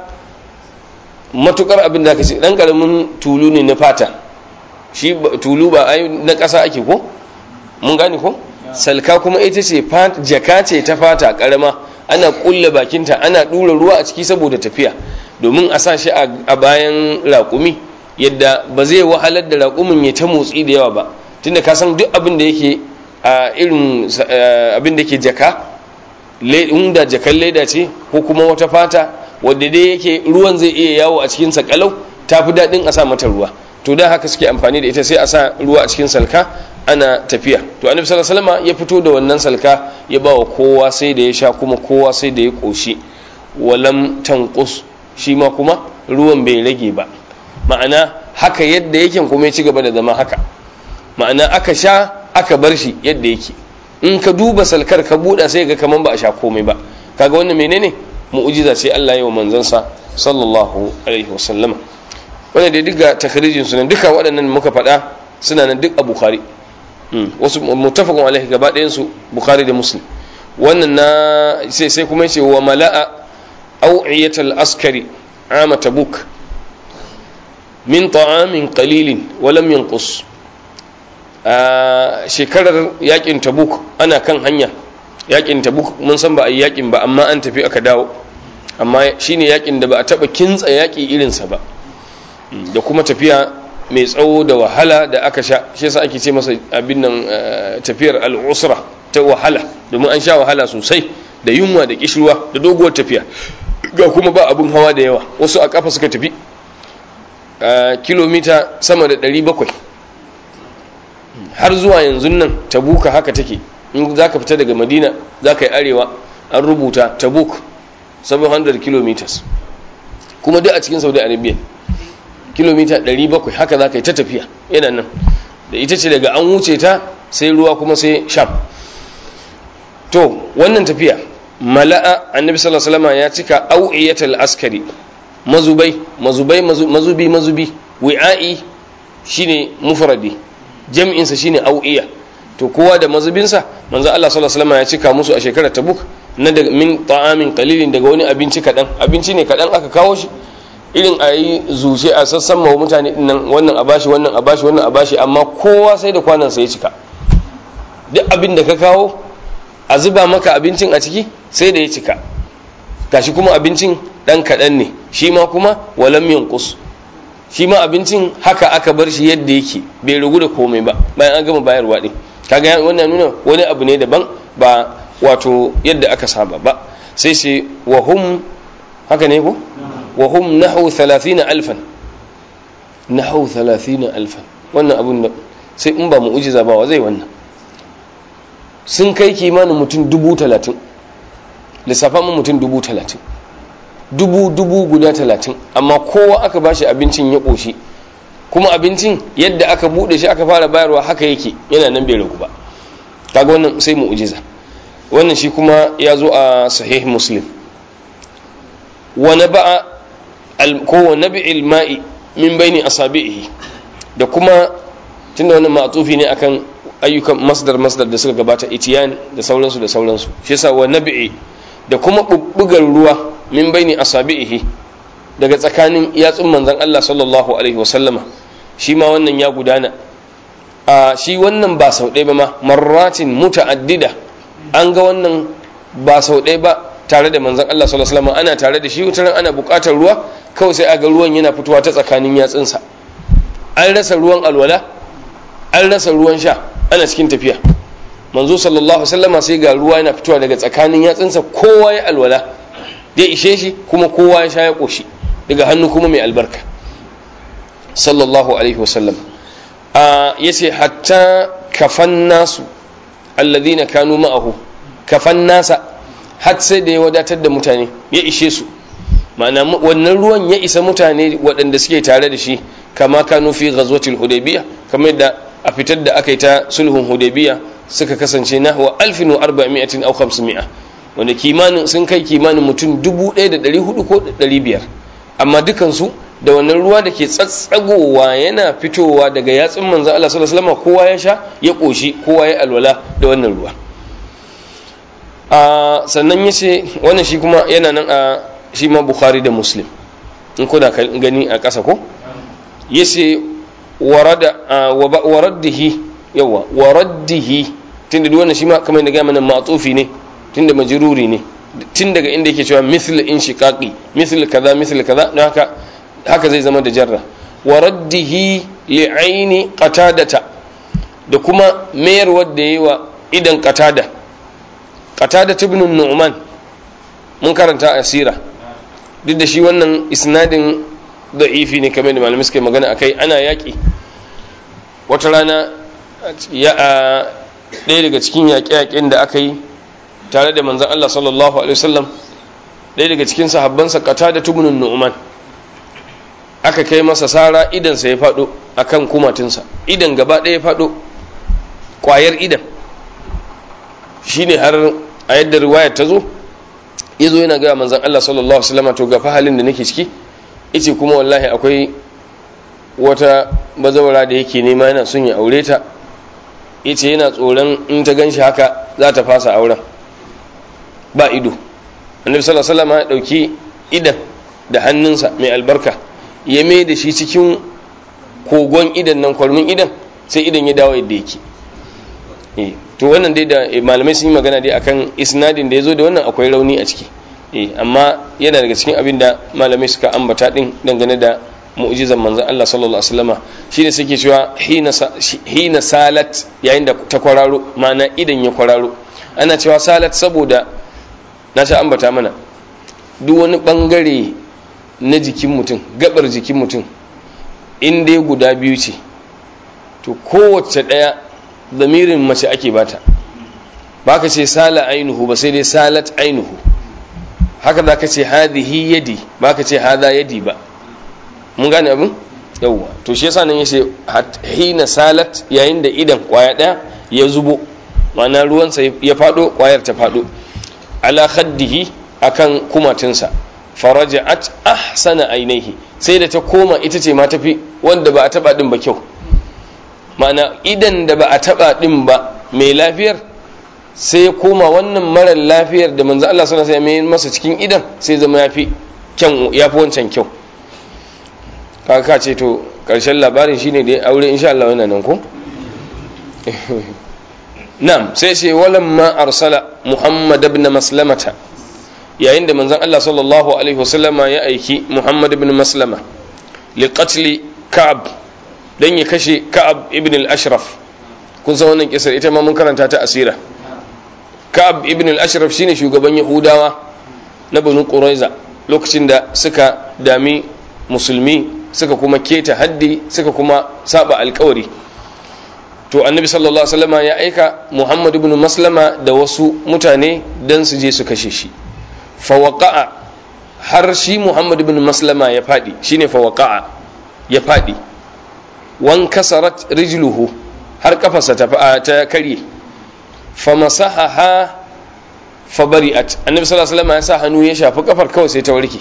matukar abin da aka ce dan karamin tulu ne na fata, shi tulu ba ai na ƙasa ake ko mun gane ko, salka kuma ita ce jaka ce ta fata karama, ana kulle bakinta, ana dura ruwa a ciki saboda tafiya, domin a sa shi a bayan raƙumi yadda ba zai wahalar da raƙumin ya ta motsi da yawa ba, tunda ka san duk abin da yake a irin abin da ke jaka, inda jakan leda ce ko kuma wata fata wadda dai yake ruwan zai iya yawo a cikin kalau, ta fi daɗin a sa mata ruwa, to da haka suke amfani da ita, sai a sa ruwa a cikin salka ana tafiya. To annabi sallallahu alaihi wasallam ya fito da wannan salka ya ba wa kowa sai da ya sha, kuma kowa sai da ya koshi. Walam tanqus, shi ma kuma ruwan bai rage ba, ma'ana haka yadda yake kuma ya ci gaba da zama haka, ma'ana aka sha aka bar shi yadda yake. In ka duba salkar ka buɗa sai ga kaman ba a sha komai ba. Kaga wannan menene mu'jiza ce Allah ya yi wa manzansa sallallahu alaihi wasallam. Wannan da duka takhrijin sunan duka waɗannan muka faɗa suna nan duk a Bukhari, wasu muttafaqun alaihi gaba ɗayan su Bukhari da Muslim. Wannan na sai sai kuma yace wa mala'a awiyatal askari ama tabuk min ta'amin qalilin wa lam yanqus. a shekarar yakin tabuk ana kan hanya, yakin tabuk mun san ba a yi yakin ba amma an tafi aka dawo, amma shine yakin da ba a taba kintsa yaki irinsa ba, da kuma tafiya mai tsawo da wahala da aka sha, shi yasa ake ce masa abin nan tafiyar al'usra ta wahala, domin an sha wahala sosai da yunwa da kishirwa da doguwar tafiya, ga kuma ba abun hawa da yawa, wasu a kafa suka tafi kilomita sama da ɗari bakwai har zuwa yanzu nan. Tabuka haka take, in za ka fita daga Madina za ka yi arewa an rubuta Tabuk seven hundred kilometers, kuma duk a cikin Saudi Arabia, kilomita ɗari bakwai haka za ka yi ta tafiya, yana nan da ita ce daga an wuce ta sai ruwa kuma sai Sham. To wannan tafiya mala'a annabi sallallahu alaihi wasallam ya cika au'iyatul askari, mazubai mazubai mazubi mazubi, wi'a'i shine mufradi, jam'in sa shine au'iya. To kowa da mazubinsa, manzo Allah sallallahu alaihi wasallam ya cika musu a shekarar Tabuk na daga min ta'amin qalilin, daga wani abinci kadan, abinci ne kadan aka kawo shi, irin ayi zuce a sassan mawa mutane dinnan, wannan a bashi wannan a bashi wannan a bashi, amma kowa sai da kwanan sa ya cika. Duk abin da ka kawo a zuba maka abincin a ciki sai da ya cika, gashi kuma abincin dan kadan ne, shi ma kuma walam yanqus, shi ma abincin haka aka bar shi yadda yake, bai rugu da komai ba bayan an gama bayarwa din. Kaga wannan nuna wani abu ne daban, ba wato yadda aka saba ba. Sai sai wa hum, haka ne ko wa hum nahu thalathina alfan, nahu thalathina alfan, wannan abun da sai in ba mu'jiza ba wa zai wannan. Sun kai kimanin mutum dubu talatin, lissafa mu mutum dubu talatin, dubu dubu guda talatin, amma kowa aka bashi abincin ya ƙoshi, kuma abincin yadda aka bude shi aka fara bayarwa haka yake yana nan bai ragu ba. Kaga wannan sai mu'jiza. Wannan shi kuma ya zo a sahih Muslim. wa naba'a ko wa nabi'il ma'i min baini asabihi, da kuma tunda wannan ma'tufi ne akan ayyukan masdar masdar da suka gabata, itiyan da sauransu da sauransu, shi yasa wa nabi'i da kuma bubbugar ruwa min baini asabihi daga tsakanin yatsun manzon Allah sallallahu alaihi wasallama, shi ma wannan ya gudana. a shi wannan ba sau ɗaya ba ma, marratin muta'addida, an ga wannan ba sau ɗaya ba tare da manzon Allah sallallahu alaihi wasallam, ana tare da shi wutaran ana buƙatar ruwa, kawai sai aga ruwan yana fitowa ta tsakanin yatsunsa. An rasa ruwan alwala, an rasa ruwan sha, ana cikin tafiya, manzo sallallahu alaihi wasallam sai ga ruwa yana fitowa daga tsakanin yatsunsa, kowa ya alwala dai ishe shi, kuma kowa ya sha ya koshi daga hannu kuma mai albarka sallallahu alaihi wasallam. a yace hatta kafan nasu alladhina kanu ma'ahu, kafan nasa har sai da ya wadatar da mutane, ya ishe su, ma'ana wannan ruwan ya isa mutane waɗanda suke tare da shi, kama kanu fi ghazwatil hudaybiyah, kamar da a fitar da aka yi ta sulhun hudaybiyah suka kasance nahwa alfin wa arba'imi'atin aw khamsimi'a, wanda kimanin sun kai kimanin mutum dubu ɗaya da ɗari hudu ko ɗari biyar, amma dukansu da wannan ruwa da ke tsatsagowa yana fitowa daga yatsun manzon Allah sallallahu alaihi wasallam, kowa ya sha ya koshi, kowa ya alwala da wannan ruwa. a sannan yace wannan shi kuma yana nan a shi ma Bukhari da Muslim, in kuna gani a ƙasa ko, yace warada waraddihi yawa waraddihi, tunda duk wannan shi ma kamar da ga mana ma'tufi ne, tunda majruri ne, tun daga inda yake cewa misl inshiqaqi misl kaza misl kaza, don haka haka zai zama da jarra. waraddihi li'aini qatadata, da kuma mayar wadda yayi wa idan qatada, qatada ibn nu'man mun karanta asira, duk da shi wannan isnadin da'ifi ne kamar da malamai suka magana akai. ana yaki wata rana ya ɗaya daga cikin yaƙe-yaƙen da aka yi tare da manzon Allah sallallahu alaihi wasallam, ɗaya daga cikin sahabbansa qatada ibn nu'man, aka kai masa sara, idan sa ya fado akan kumatinsa, idan gaba ɗaya ya fado, kwayar idan shine har a yadda riwayar ta zo, yazo yana ga manzon Allah sallallahu alaihi wasallam, to ga fa halin da nake ciki, yace kuma wallahi akwai wata bazawara da yake nema yana son ya aure ta, yace yana tsoron in ta ganshi haka za ta fasa auren, ba ido. Annabi sallallahu alaihi wasallam ya dauki idan da hannunsa mai albarka, ya mai da shi cikin kogon idan nan, kwarmin idan, sai idan ya dawo yadda yake. eh to wannan dai da malamai sun yi magana dai akan isnadin da yazo da wannan akwai rauni a ciki, eh amma yana daga cikin abin da malamai suka ambata din dangane da mu'jizan manzon Allah sallallahu alaihi wasallama, shine suke cewa hina hina salat, yayin da ta kwararo, ma'ana idan ya kwararo. Ana cewa salat saboda na sha ambata mana duk wani bangare na jikin mutum, gabar jikin mutum, in dai guda biyu ce, to kowace daya zamirin mace ake bata, ba ka ce sala ainuhu ba, sai dai salat ainuhu. haka za ka ce hadhihi yadi, ba ka ce hadha yadi ba. mun gane abin yawwa. to shi yasa nan yace hina salat, yayin da idan kwaya daya ya zubo, ma'ana ruwansa ya fado, kwayar ta fado, ala khaddihi, akan kumatinsa, faraja'at ahsana ainihi, sai da ta koma ita ce ma tafi wanda ba a taba din ba kyau, ma'ana idan da ba a taba din ba mai lafiyar, sai ya koma wannan marar lafiyar da manzo Allah sallallahu alaihi wasallam ya masa cikin idan, sai zama yafi kyan, yafi wancan kyau. kaga ka ce to karshen labarin shine da aure insha Allah yana nan ko. Na'am, sai sai walamma arsala Muhammad ibn Maslamata, yayin da manzon Allah sallallahu alaihi wasallama ya aiki Muhammad ibn Maslama li qatli Ka'ab, dan ya kashe Ka'ab ibn al-Ashraf. kun san wannan kisar, ita ma mun karanta ta asira. Ka'ab ibn al-Ashraf shine shugaban Yahudawa na Banu Quraiza lokacin da suka dami musulmi, suka kuma keta haddi, suka kuma saba alkawari. to annabi sallallahu alaihi wasallam ya aika Muhammad ibn Maslama da wasu mutane dan su je su kashe shi. fa waqa'a, har shi Muhammad ibn Maslama ya fadi, shine fa waqa'a, ya fadi. wan kasarat rijluhu har kafarsa ta ta karye famasahaha fabari'at annabi sallallahu alaihi wasallam ya sa hannu ya shafi kafar kawai sai ta warke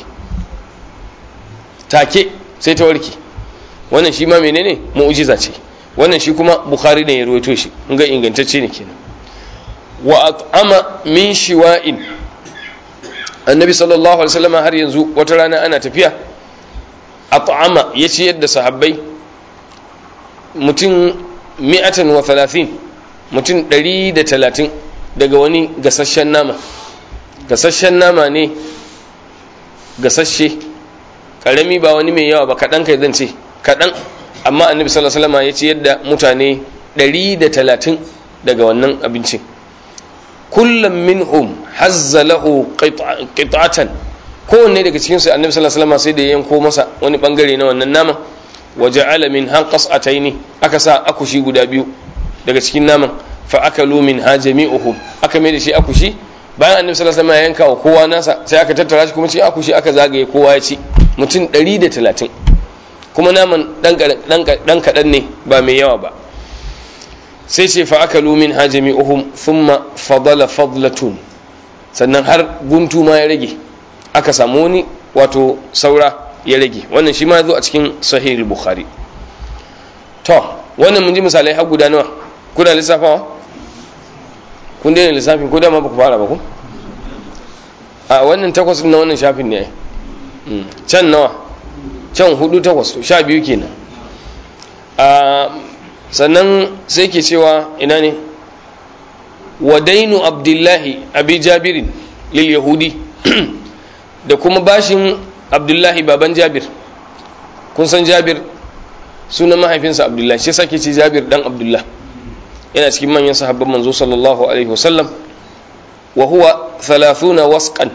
take sai ta warke. wannan shi ma menene mu'jiza ce. wannan shi kuma bukhari ne ya rawaito shi in ga ingantacce ne kenan. wa at'ama min shiwa'in annabi sallallahu alaihi wasallam har yanzu wata rana ana tafiya at'ama ya ciyar da sahabbai mutum mi'atan wa thalathin mutum ɗari da talatin daga wani gasasshen nama. gasasshen nama ne gasasshe karami ba wani mai yawa ba kaɗan kai zan ce kaɗan, amma annabi sallallahu alaihi wasallam ya ciyar da mutane ɗari da talatin daga wannan abincin. kullum minhum hazza lahu qit'atan kowanne daga cikin su annabi sallallahu alaihi wasallam sai da yanko masa wani bangare na wannan naman waja'ala min hanqasataini aka sa akushi guda biyu daga cikin naman fa akalu min hajami'uhum aka mai da shi akushi bayan annabi sallallahu alaihi wasallam ya yanka wa kowa nasa sai aka tattara shi kuma cikin akushi aka zagaye kowa ya ci mutum ɗari da talatin kuma naman dan dan kadan ne ba mai yawa ba. sai ce fa akalu min hajami'uhum thumma fadala fadlatun sannan har guntu ma ya rage aka samu wani wato saura ya rage. wannan shi ma zo a cikin sahih al-bukhari. to wannan mun ji misalai har guda nawa kuna lissafawa kun daina lissafin ko dama ba ku fara ba ku a wannan takwas na wannan shafin ne can nawa can hudu takwas sha biyu kenan. a sannan sai ke cewa ina ne wa dainu abdullahi abi jabirin lil yahudi da kuma bashin abdullahi baban jabir. kun san jabir sunan mahaifinsa abdullahi shi sake ce jabir dan abdullah yana cikin manyan sahabban manzo sallallahu alaihi wasallam wa huwa thalathuna wasqan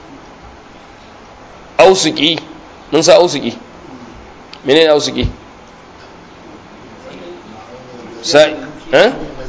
ausuki mun sa ausuki menene ausuki sai eh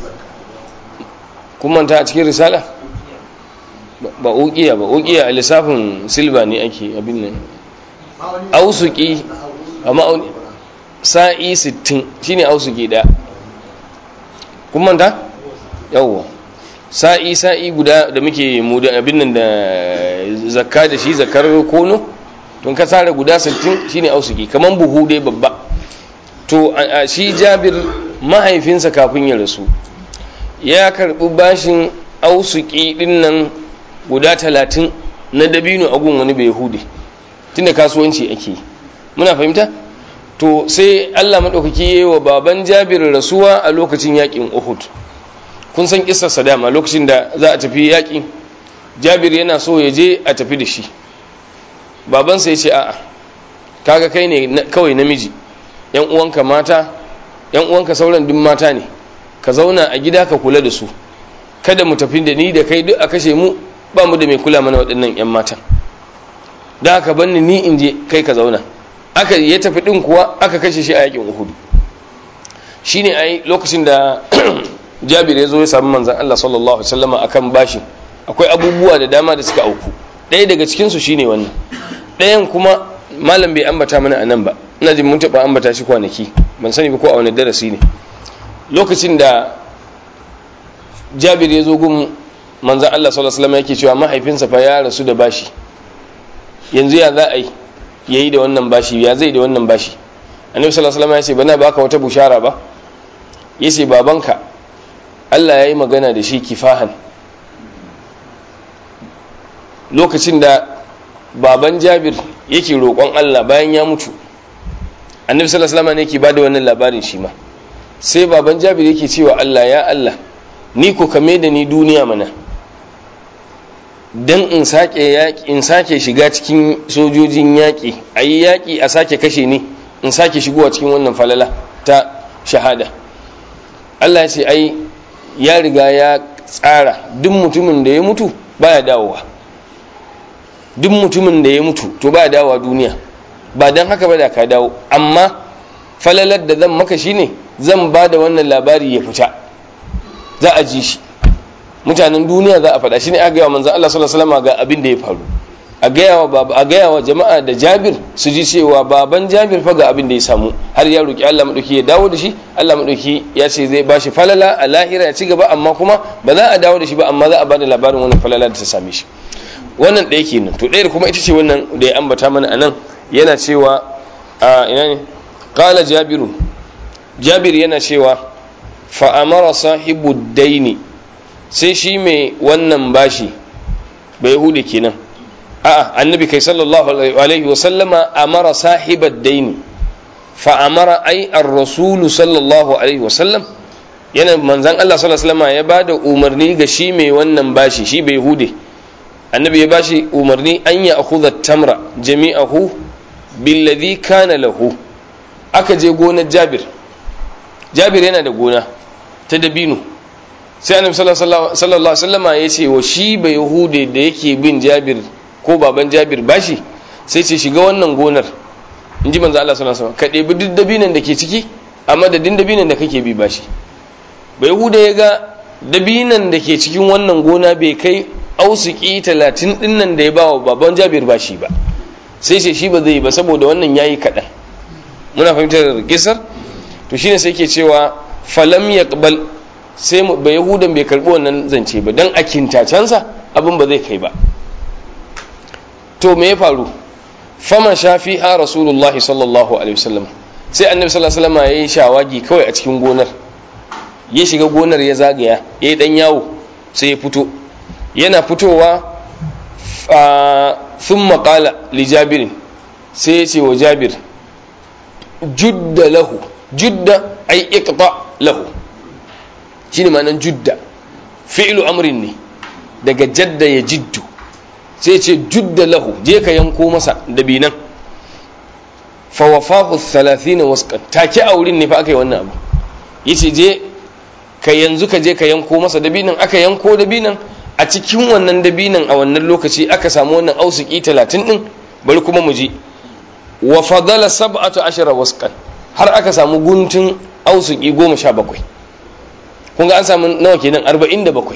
kun manta a cikin risala ba uqiya ba uqiya a lissafin silba ne ake abin nan ausuki amma sa'i sittin shine ausuki daya kun manta yawa sa'i sa'i guda da muke mu da abin nan da zakka da shi zakar kono tun ka sare guda sittin shine ausuki kaman buhu dai babba. to shi Jabir mahaifinsa kafin ya rasu ya karbi bashin ausuki din nan guda talatin na dabino a gun wani bai yahudi tunda kasuwanci ake muna fahimta. to sai Allah madaukaki yayi wa baban Jabir rasuwa a lokacin yakin Uhud. kun san kissar Sadama lokacin da za a tafi yakin Jabir yana so ya je a tafi da shi babansa ya ce a'a kaga kai ne kawai namiji yan uwanka mata yan uwanka sauran duk mata ne ka zauna a gida ka kula da su kada mu tafi da ni da kai duk a kashe mu ba mu da mai kula mana waɗannan yan matan da aka banni ni in je kai ka zauna aka ya tafi din kuwa aka kashe shi a yakin Uhud. shine ai lokacin da Jabir ya zo ya samu manzon Allah sallallahu alaihi wasallam akan bashi akwai abubuwa da dama da suka auku ɗaya daga cikin su shine wannan ɗayan kuma malam bai ambata mana anan ba ina jin mun taba ambata shi kwanaki ban sani ba ko a wani darasi ne lokacin da Jabir ya zo gun manzon Allah sallallahu alaihi wasallam yake cewa mahaifinsa fa ya rasu da bashi yanzu ya za a yi yayi da wannan bashi ya zai da wannan bashi annabi sallallahu alaihi wasallam ya ce bana baka wata bushara ba yace babanka Allah ya yi magana da shi kifahan lokacin da baban Jabir yake roƙon Allah bayan ya mutu annabi sallallahu alaihi wasallam ne yake bada wannan labarin shi ma sai baban Jabir yake cewa Allah ya Allah ni ko kame da ni duniya mana dan in sake yaki in sake shiga cikin sojojin yaki ayi yaki a sake kashe ni in sake shigowa cikin wannan falala ta shahada. Allah ya ce ai ya riga ya tsara duk mutumin da ya mutu baya dawowa duk mutumin da ya mutu to baya dawowa duniya ba dan haka ba da ka dawo amma falalar da zan maka shine zan bada wannan labari ya fita za a ji shi mutanen duniya za a faɗa shi ne aka gaya manzan Allah sallallahu alaihi wasallam ga abin da ya faru a gaya wa a gaya wa jama'a da Jabir su ji cewa baban Jabir fa ga abin da ya samu har ya roki Allah madauki ya dawo da shi. Allah madauki ya ce zai bashi falala a lahira ya ci gaba, amma kuma ba za a dawo da shi ba, amma za a bada labarin wannan falala da ta same shi. Wannan ɗaya kenan. To ɗayar kuma ita ce wannan da ya ambata mana anan, yana cewa a ina ne qala Jabiru, Jabir yana cewa fa amara sahibu daini, sai shi mai wannan bashi bai hude kenan, a'a annabi kai sallallahu alaihi wa sallama amara sahibad daini, fa amara ai ar-rasul sallallahu alaihi wa sallam, yana manzon Allah sallallahu alaihi wa sallama ya bada umarni ga shi mai wannan bashi, shi bai hude, annabi ya bashi umarni an ya akhudha tamra jami'ahu billadhi kana lahu. Aka je gonar Jabir, Jabir yana da gona ta dabino, sai annabi sallallahu alaihi wa sallama ya ce wa shi bai hude da yake bin Jabir ko baban Jabir bashi, sai ce shiga wannan gonar, in ji manzo Allah sallallahu alaihi wasallam, ka ɗebi duk dabinan da ke ciki a madadin dabinan da kake bi bashi. Bai huda ya ga dabinan da ke cikin wannan gona bai kai ausuki talatin din nan da ya ba wa baban Jabir bashi ba, sai ce shi ba zai ba saboda wannan yayi kaɗan. Muna fahimtar kisar? To shine sai ke cewa falam yaqbal, sai bai yahudan bai karbi wannan zance ba, dan a kintacensa abin ba zai kai ba. To me ya faru? Fama shafi ha rasulullahi sallallahu alaihi wasallam, sai annabi sallallahu alaihi wasallam ya yi shawagi kawai a cikin gonar, ya shiga gonar ya zagaya, ya yi dan yawo, sai ya fito. Yana fitowa thumma qala li Jabir, sai ya ce wa Jabir judda lahu, judda ay iqta lahu, shine ma'anar judda, fi'lu amrin ne daga jadda ya jiddu, sai ce judda lahu, je ka yanko masa dabinan. Fa wafahu thalathina wasqan, take a wurin ne fa aka yi wannan abu, yace je ka yanzu ka je ka yanko masa dabinan. Aka yanko dabinan, a cikin wannan dabinan a wannan lokaci aka samu wannan ausuki talatin din. Bari kuma mu ji, wa fadala sab'atu ashara wasqan, har aka samu guntun ausuki goma sha bakwai. kun ga an samu nawa kenan arba'in da bakwai.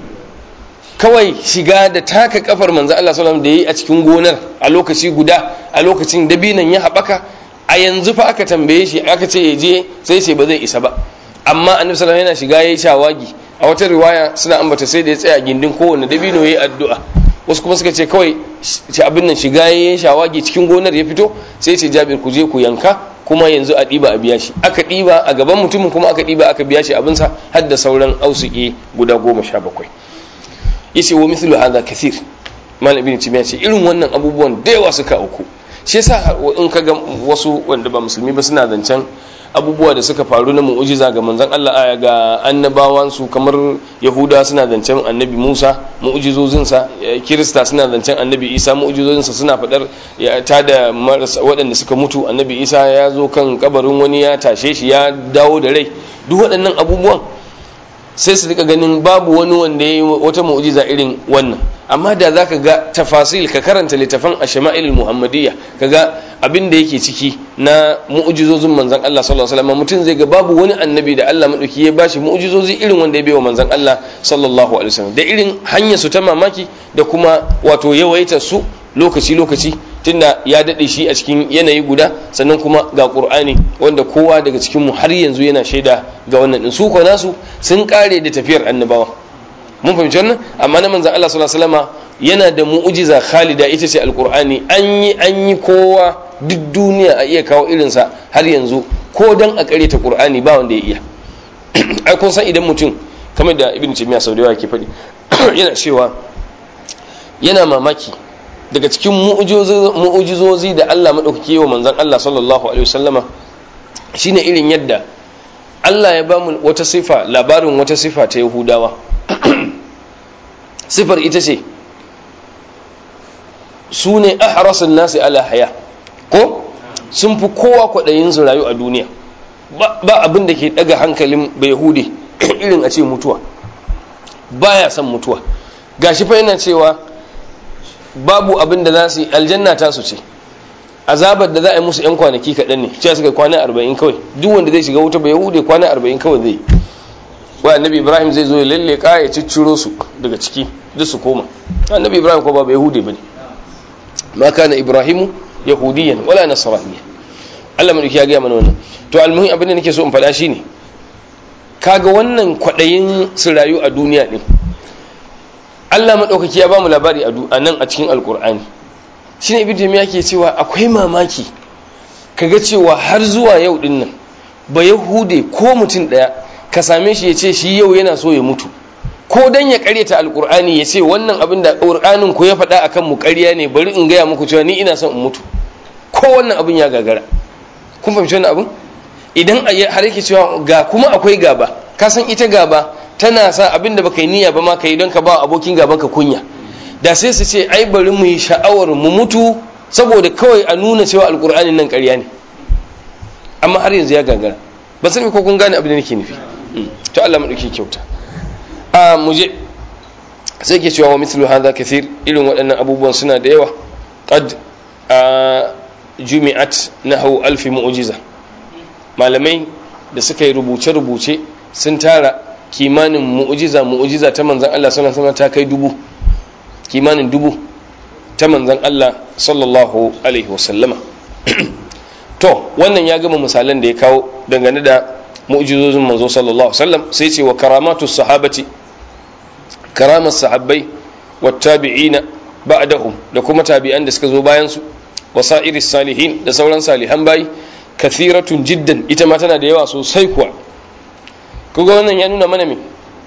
Kawai shiga da taka kafar manzo Allah sallallahu alaihi wasallam da yi a cikin gonar a lokaci guda, a lokacin dabinan ya haɓaka. A yanzu fa aka tambaye shi aka ce ya je, sai ce ba zai isa ba, amma annabi sallallahu alaihi wasallam yana shiga yayi shawagi. A wata riwaya suna ambata sai da ya tsaya gindin kowanne dabino yayi addu'a. Wasu kuma suka ce kawai ce abin nan shiga yayi shawagi cikin gonar ya fito, sai ce Jabir ku je ku yanka, kuma yanzu a ɗiba a biya shi. Aka ɗiba a gaban mutumin, kuma aka ɗiba aka biya shi abinsa, har da sauran ausuki guda goma sha bakwai. Yace wa mithlu hadha kathir, malam ibn Timiya ce irin wannan abubuwan da yawa suka auku. Shi yasa in kaga wasu wanda ba musulmi ba suna zancen abubuwa da suka faru na mu'ujiza ga manzon Allah, ga annabawan su, kamar Yahuda suna zancen annabi Musa mu'ujizozinsa, Kirista suna zancen annabi Isa mu'ujizozinsa, suna fadar ta da waɗanda suka mutu, annabi Isa ya zo kan kabarin wani ya tashe shi ya dawo da rai. Duk waɗannan abubuwan sai su rika ganin babu wani wanda ya yi wata mu'ujiza irin wannan. Amma da za ka ga tafasil, ka karanta littafan a shama'il muhammadiyya, ka ga abin da yake ciki na mu'ujizozin manzan Allah sallallahu alaihi wasallam, mutum zai ga babu wani annabi da Allah madauki ya bashi mu'ujizozi irin wanda ya bai wa manzan Allah sallallahu alaihi wasallam, da irin hanyar su ta mamaki da kuma wato yawaitar su lokaci lokaci, tunda ya dade shi a cikin yanayi guda, sannan kuma ga Qur'ani wanda kowa daga cikin mu har yanzu yana shaida ga wannan din. Su ko nasu sun kare da tafiyar annabawa, mun fahimci wannan. Amma na manzon Allah sallallahu alaihi wasallama yana da mu'jiza khalida, ita ce alqur'ani. An yi an yi kowa duk duniya a iya kawo irin sa har yanzu, ko dan a kare ta Qur'ani ba wanda ya iya. Ai kun san idan mutum kamar da Ibn Taymiyyah sau da yawa ke faɗi yana cewa yana mamaki daga cikin mu'ujizozi da Allah madaukake wa manzon Allah sallallahu alaihi wasallama shine irin yadda Allah ya ba mu wata sifa, labarin wata sifa ta Yahudawa. Sifar ita ce su ne ahrasun nasi ala haya, ko sun fi kowa kwaɗayin su rayu a duniya. Ba abin da ke ɗaga hankalin bai Yahudi irin a ce mutuwa, baya son mutuwa. Gashi fa yana cewa babu abin da za su yi, aljanna ta su ce, azabar da za a yi musu 'yan kwanaki kaɗan ne, cewa suka kwana arba'in kawai. Duk wanda zai shiga wuta bai Yahudi kwana arba'in kawai zai. Wa annabi Ibrahim zai zo ya lalleka ya cicciro su daga ciki duk su koma. Annabi Ibrahim ko ba bai Yahudi bane, ma kana ibrahimu yahudiyan wala nasraniya. Allah mai ya ga mana wannan. To almuhim abin da nake so in faɗa shine kaga wannan kwadayin su rayu a duniya din, Allah madaukaki ya ba mu labari a nan a cikin alkur'ani. Shine ibnu taymiya yake cewa akwai mamaki kaga cewa har zuwa yau din nan ba yahude ko mutum daya ka same shi ya ce shi yau yana so ya mutu, ko dan ya karyata alkur'ani ya ce wannan abin da qur'anin ku ya faɗa akan mu ƙarya ne, bari in gaya muku cewa ni ina son in mutu, ko wannan abin ya gagara. Kun fahimci wannan abin? Idan har yake cewa ga kuma akwai gaba, ka san ita gaba tana sa abin da baka yi niyya ba ma ka yi don ka ba abokin gaban ka kunya, da sai su ce ai bari mu yi sha'awar mu mutu saboda kawai a nuna cewa alkur'ani nan ƙarya ne, amma har yanzu ya gagara. ba sani ko kun gane abin da nake nufi. To Allah mu dauke kyauta. A muje sai ke cewa wa mithlu hadha kathir, irin waɗannan abubuwan suna da yawa. Qad jumi'at nahu alf mu'jiza, malamai da suka yi rubuce rubuce sun tara kimanin mu'jiza mu'jiza ta manzon Allah sallallahu alaihi wasallam ta kai dubu, kimanin dubu ta manzon Allah sallallahu alaihi wasallama. To wannan ya gama misalan da ya kawo dangane da mu'jizozin manzo sallallahu alaihi wasallam, sai ce wa karamatus sahabati, karamas sahabbai wat tabi'ina ba'dahum, da kuma tabi'an da suka zo bayan su, wasa'iris salihin, da sauran salihan bayi, kathiratun jiddan, ita ma tana da yawa sosai kuwa. Kuga wannan ya nuna mana me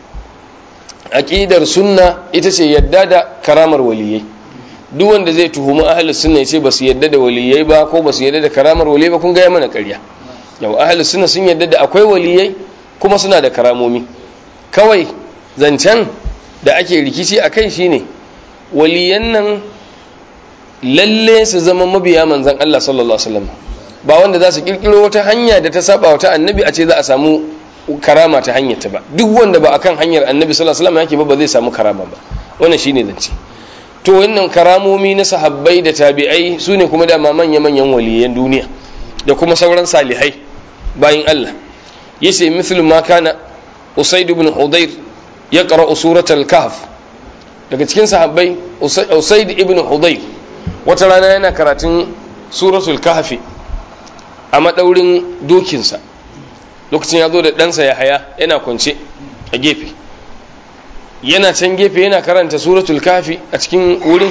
aqidar sunna ita ce yadda da karamar waliyai. Duk wanda zai tuhumi ahlus sunna yace basu yadda da waliyai ba ko basu yadda da karamar waliyai ba, kun ga ya mana ƙarya. Yau ahlus sunna sun yadda da akwai waliyai kuma suna da karamomi. Kawai zancen da ake rikici akai shine waliyan nan lalle su zama mabiya manzon Allah sallallahu alaihi wasallam, ba wanda za su kirkiro wata hanya da ta saba wata annabi a ce za a samu karama ta hanyar ta ba. Duk wanda ba akan hanyar annabi sallallahu alaihi wasallam yake ba ba zai samu karama ba. Wannan shine zance. To wannan karamomi na sahabbai da tabi'ai su ne kuma dama manya-manyan waliyan duniya da kuma sauran salihai bayin Allah. Yace mithlu ma kana Usayd ibn Hudayr yaqra'u suratul Kahf. Daga cikin sahabbai Usayd ibn Hudayr wata rana yana karatun suratul Kahfi a madaurin dokinsa, lokacin ya zo da ɗansa Yahaya yana kwance a gefe, yana can gefe yana karanta suratul Kahfi a cikin wurin,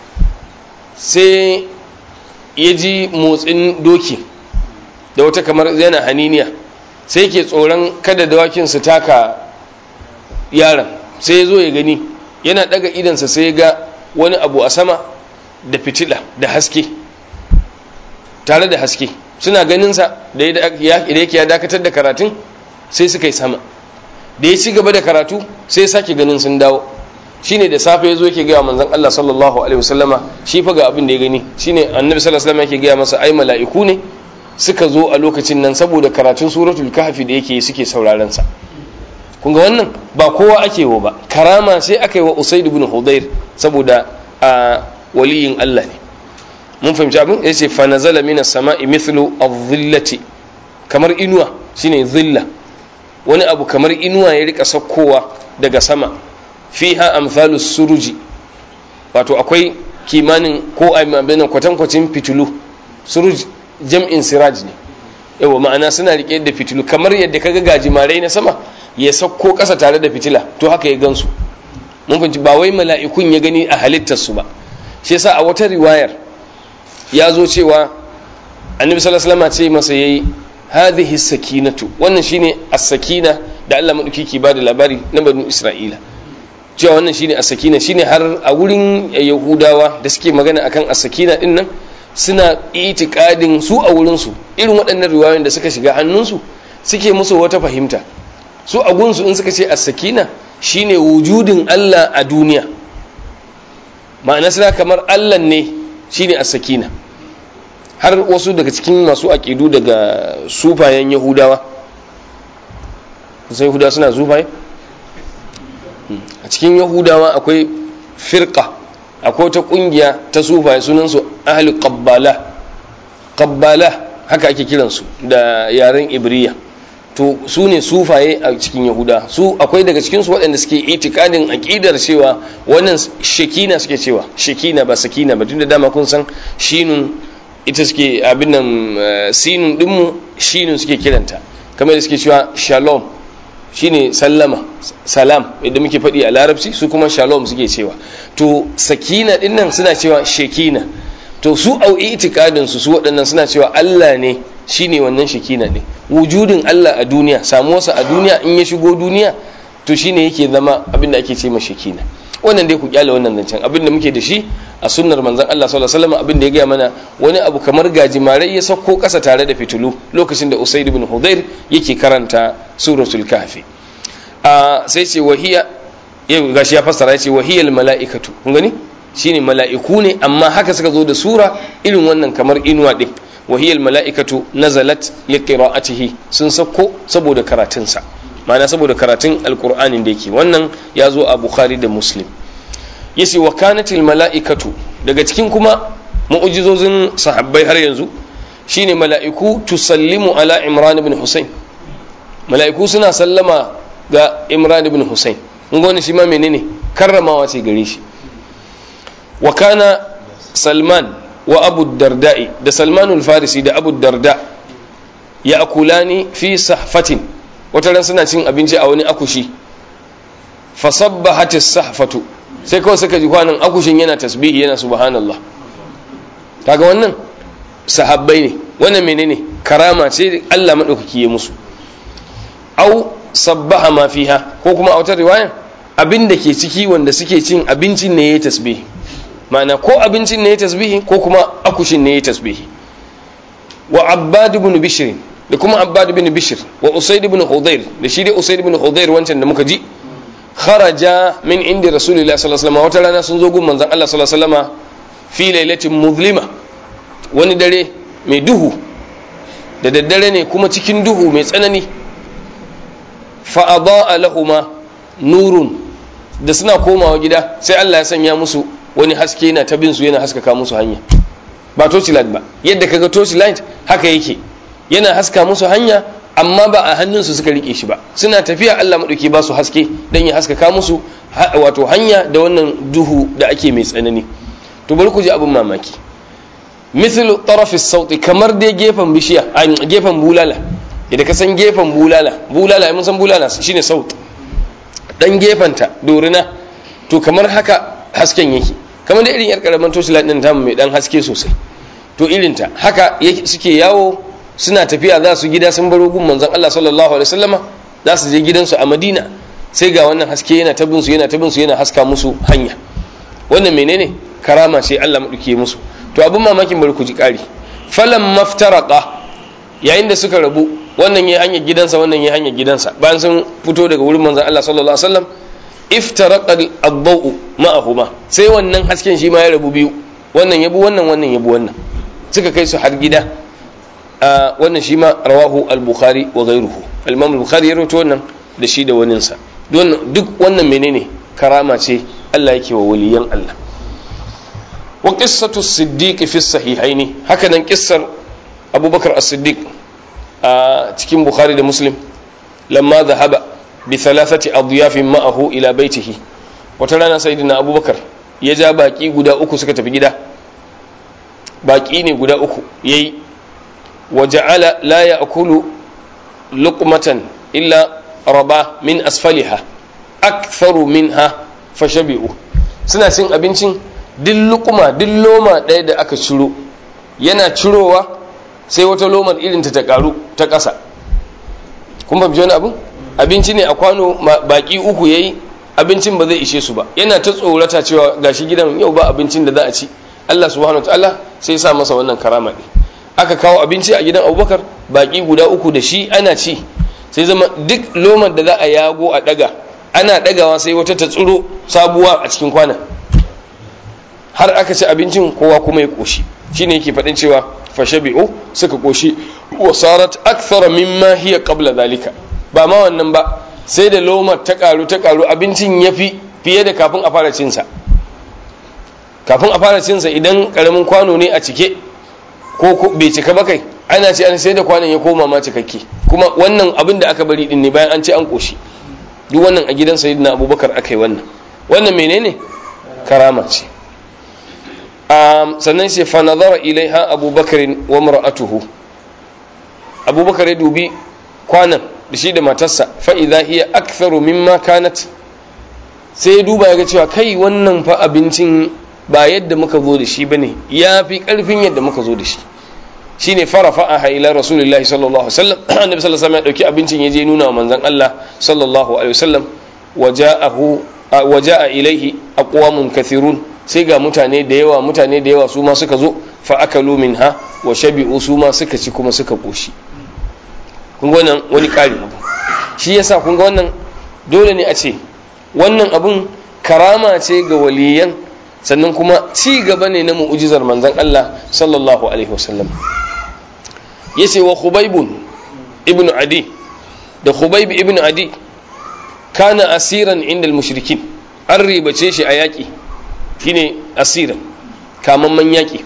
sai ya ji motsin doki da wata kamar yana haniniya, sai ke tsoron kada dawakin su taka yaron, sai ya zo ya gani, yana daga idansa sai ya ga wani abu a sama da fitila da haske, tare da haske suna ganinsa da yake ya dakatar da karatun sai suka yi sama, da ya ci gaba da karatu sai sake ganin sun dawo. Shine da safe ya zo yake gaya manzon Allah sallallahu alaihi wasallama shi fa ga abin da ya gani. Shine annabi sallallahu alaihi wasallam yake gaya masa ai mala'iku ne suka zo a lokacin nan saboda karatun suratul Kahfi da yake suke sauraron sa. Kun ga wannan ba kowa ake wa ba, karama sai aka yi wa Usayd ibn Hudayr saboda a waliyin Allah ne. Mun fahimci abin? Yace fa nazala minas sama'i mithlu adh-dhillati, kamar inuwa shine dhilla, wani abu kamar inuwa ya rika sakkowa daga sama, fiha amthalus suruji, wato akwai kimanin ko abin kwatankwacin fitilu. Suruj jam'in siraj ne, yawa ma'ana suna rike da fitilu kamar yadda kaga gajimarai na sama ya sakko kasa tare da fitila, to haka ya gansu. Mun fahimci ba wai mala'ikun ya gani a halittar su ba. Shi yasa a wata riwayar ya zo cewa annabi sallallahu alaihi wasallam ce masa yayi hadhihi sakinatu, wannan shine as-sakina da Allah madauki ke bada labari na banu Isra'ila, cewa wannan shine as-sakina. Shine har a wurin Yahudawa da suke magana akan as-sakina din nan suna itikadin su a wurin su irin waɗannan riwayoyin da suka shiga hannunsu suke musu wata fahimta. Su a gunsu in suka ce as-sakina shine wujudin Allah a duniya, ma'ana suna kamar Allah ne shine as-sakina. Har wasu daga cikin masu aƙidu daga sufayen Yahudawa, sai Yahudawa suna sufaye, a cikin Yahudawa akwai firqa, akwai wata ƙungiya ta sufaye sunansu ahli qabbala. Qabbala haka ake kiransu da yaren Ibriya, to su ne sufaye a cikin yahuda su akwai daga cikinsu waɗanda suke itikadin aƙidar cewa wannan shekina suke cewa shekina ba sakina ba tunda dama kun san shinun ita suke abin nan sinun dinmu shinun suke kiranta kamar da suke cewa shalom shine sallama salam idan muke faɗi a larabci su kuma shalom suke cewa to sakina din nan suna cewa shekina to su au itikadin su su waɗannan suna cewa Allah ne shine wannan shekina ne wujudin Allah a duniya samuwarsa a duniya in ya shigo duniya to shine yake zama abin da ake ce ma shekina wannan dai ku kyale wannan zancen abin da muke da shi a sunnar manzon Allah sallallahu alaihi wasallam abin da ya gaya mana wani abu kamar gajimarai ya sauko kasa tare da fitilu lokacin da Usayd ibn Hudayr yake karanta suratul kahfi a sai ce wahiya yau gashi ya fassara ya ce wahiyal mala'ikatu kun gani shine mala'iku ne amma haka suka zo da sura irin wannan kamar inuwa din wahiyal mala'ikatu nazalat liqira'atihi sun sauko saboda karatunsa ma'ana saboda karatun alqur'anin da yake wannan ya zo a bukhari da muslim yace wa kanatil mala'ikatu daga cikin kuma mu'jizozin sahabbai har yanzu shine mala'iku tusallimu ala imran ibn husayn mala'iku suna sallama ga imran ibn husayn mun ga wannan shi ma menene karramawa ce gare shi wa kana salman wa abu darda'i da salmanul farisi da abu darda ya akulani fi sahfatin wata ran suna cin abinci a wani akushi fasabbahatis sahfatu sai kawai suka ji kwanan akushin yana tasbihi yana subhanallah kaga wannan sahabbai ne wannan menene karama ce Allah madaukaki ya musu au sabbaha ma fiha ko kuma a wata riwaya abinda ke ciki wanda suke cin abincin ne yayi tasbihi ma'ana ko abincin ne yayi tasbihi ko kuma akushin ne yayi tasbihi wa abbad ibn bishr da kuma abbad ibn bishr wa usayd ibn hudayr da shi dai usayd ibn hudayr wancan da muka ji kharaja min indi rasulillahi sallallahu alaihi wasallam wata rana sun zo gun manzon Allah sallallahu alaihi wasallam fi lailatin muzlima wani dare mai duhu da daddare ne kuma cikin duhu mai tsanani fa adaa lahumma nurun da suna komawa gida sai Allah ya sanya musu wani haske yana ta bin su yana haskaka musu hanya ba torchlight ba yadda kaga torchlight haka yake yana haska musu hanya amma ba a hannunsu suka rike shi ba suna tafiya Allah madauki ba su haske dan ya haskaka musu wato hanya da wannan duhu da ake mai tsanani to bari ku ji abin mamaki mithlu taraf as-sawt kamar dai gefen bishiya a gefen bulala idan ka san gefen bulala bulala mun san bulala shine saut dan gefenta dorina to kamar haka hasken yake kamar da irin yar karaman torchlight din tamu mai dan haske sosai to irinta haka suke yawo suna tafiya za su gida sun baro gun manzon Allah sallallahu alaihi wasallama za su je gidansu a Madina sai ga wannan haske yana ta bin su yana ta bin su yana haska musu hanya wannan menene karama ce Allah maduke musu to abin mamakin bari ku ji kari falam maftaraqa yayin da suka rabu wannan yayi hanyar gidansa wannan yayi hanyar gidansa bayan sun fito daga wurin manzon Allah sallallahu alaihi wasallam iftaraqa ad-daw'u ma'ahuma sai wannan hasken shi ma ya rabu biyu wannan yabu wannan wannan yabu wannan suka kai su har gida wannan shi ma rawahu al-bukhari wa ghayruhu al-imam al-bukhari ya rawaito wannan da shi da waninsa duk wannan menene karama ce Allah yake wa waliyan Allah wa qissatu as-siddiq fi as-sahihaini haka nan kissar abubakar as-siddiq a cikin bukhari da muslim lamma dhahaba bi thalathati adyafin ma'ahu ila baitihi wata rana sayyidina abubakar ya ja baki guda uku suka tafi gida baki ne guda uku yayi waja'ala la ya'kulu luqmatan illa raba min asfaliha aktharu minha fashabi'u suna cin abincin duk luqma duk loma ɗaya da aka ciro yana cirowa sai wata lomar irin ta ta karu ta ƙasa kun fahimci wani abu abinci ne a kwano baki uku yayi abincin ba zai ishe su ba yana ta tsorata cewa gashi gidan yau ba abincin da za a ci Allah subhanahu wataala sai ya sa masa wannan karama ne aka kawo abinci a gidan Abubakar baki guda uku da shi ana ci sai zama duk lomar da za a yago a daga ana dagawa sai wata ta tsiro sabuwa a cikin kwana har aka ci abincin kowa kuma ya koshi shine yake faɗin cewa fashabi'u suka koshi wasarat akthara mimma hiya qabla zalika ba ma wannan ba sai da lomar ta karu ta karu abincin yafi fiye da kafin a fara cin sa kafin a fara cin sa idan karamin kwano ne a cike ko bai cika ba kai ana ce an sai da kwanan ya koma ma cikakke, kuma wannan abin da aka bari din ne bayan an ce an koshi. Duk wannan a gidan sayyidina abubakar aka yi wannan wannan menene karama ce. sannan sai fa nazara ilaiha abubakar wa mar'atuhu, abubakar ya dubi kwanan da shi da matarsa, fa idha hiya aktharu mimma kanat, sai ya duba ya ga cewa kai wannan fa abincin ba yadda muka zo da shi bane, yafi karfin yadda muka zo da shi. shine farafa'aha ila rasulillahi sallallahu alaihi wasallam, annabi sallallahu alaihi wasallam ya dauki abincin yaje nuna wa manzon Allah sallallahu alaihi wasallam, waja'ahu waja'a ilaihi aqwamun kathirun, sai ga mutane da yawa mutane da yawa su ma suka zo, fa akalu minha wa shabi'u, su ma suka ci kuma suka koshi. kun ga wannan wani ƙari abu, shi yasa kun ga wannan dole ne a ce wannan abun karama ce ga waliyan, sannan kuma ci gaba ne na mu'ujizar manzon Allah sallallahu alaihi wasallam. yace wa Khubaybun ibn Adi, da Khubayb ibn Adi kana asiran inda al-mushrikin, an ribace shi a yaki, shine asiran kamamman yaki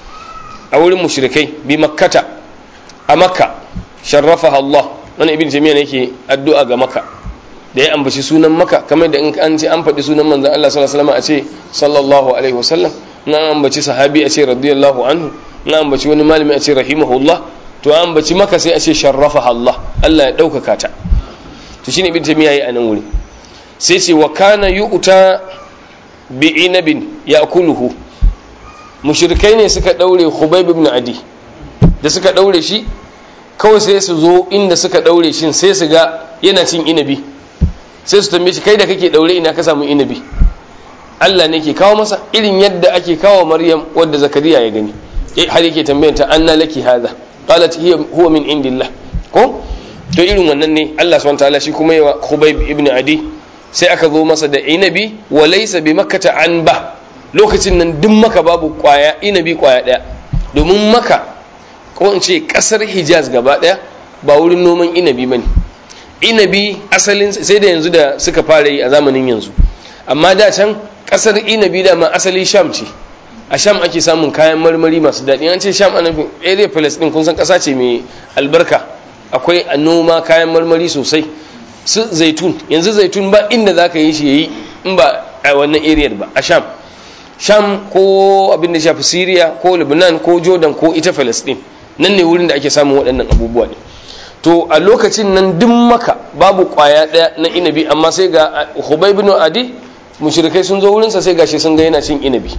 a wurin mushrikai, bi makkata, a makka. sharrafaha Allah, wannan ibn Jami'a ne yake addu'a ga makka da ya ambaci sunan makka, kamar da in an ce an faɗi sunan manzon Allah sallallahu alaihi wasallam a ce sallallahu alaihi wasallam, na ambaci sahabi a ce radiyallahu anhu, na ambaci wani malami a ce rahimahullah, to an ambaci makka sai a ce sharrafaha Allah, Allah ya ɗaukaka ta. to shine ibn Jami'a yayi a nan wuri, sai ce wa kana yu'ta bi inabin ya'kuluhu, mushrikai ne suka daure Khubayb ibn Adi, da suka daure shi kawai sai su zo inda suka daure shi sai su ga yana cin inabi, sai su tambaye shi kai da kake daure ina ka samu inabi? Allah ne ke kawo masa, irin yadda ake kawo Maryam wadda Zakariya ya gani, har yake tambayar ta anna laki hadha, qalat hiya huwa min indillah. ko to irin wannan ne Allah subhanahu wa ta'ala shi kuma yawa Khubayb ibn Adi, sai aka zo masa da inabi, wa laysa bi makkata anba, lokacin nan duk maka babu kwaya inabi kwaya daya, domin maka ko in ce kasar Hijaz gaba daya ba wurin noman inabi bane. Inabi asalin sai da yanzu da suka fara yi a zamanin yanzu, amma da can kasar inabi da ma asali Sham ce, a Sham ake samun kayan marmari masu daɗi. An ce Sham ana nufin area Palestine, kun san ƙasa ce mai albarka, akwai a noma kayan marmari sosai, su zaitun, yanzu zaitun ba inda za ka yi shi yayi in ba a wannan area ba, a Sham. Sham ko abin da shafi Syria ko Lebanon ko Jordan ko ita Palestine, nan ne wurin da ake samun waɗannan abubuwa ne. to a lokacin nan duk maka babu kwaya ɗaya na inabi, amma sai ga Khubayb ibn Adi, mushrikai sun zo wurinsa sai gashi sun ga yana cin inabi.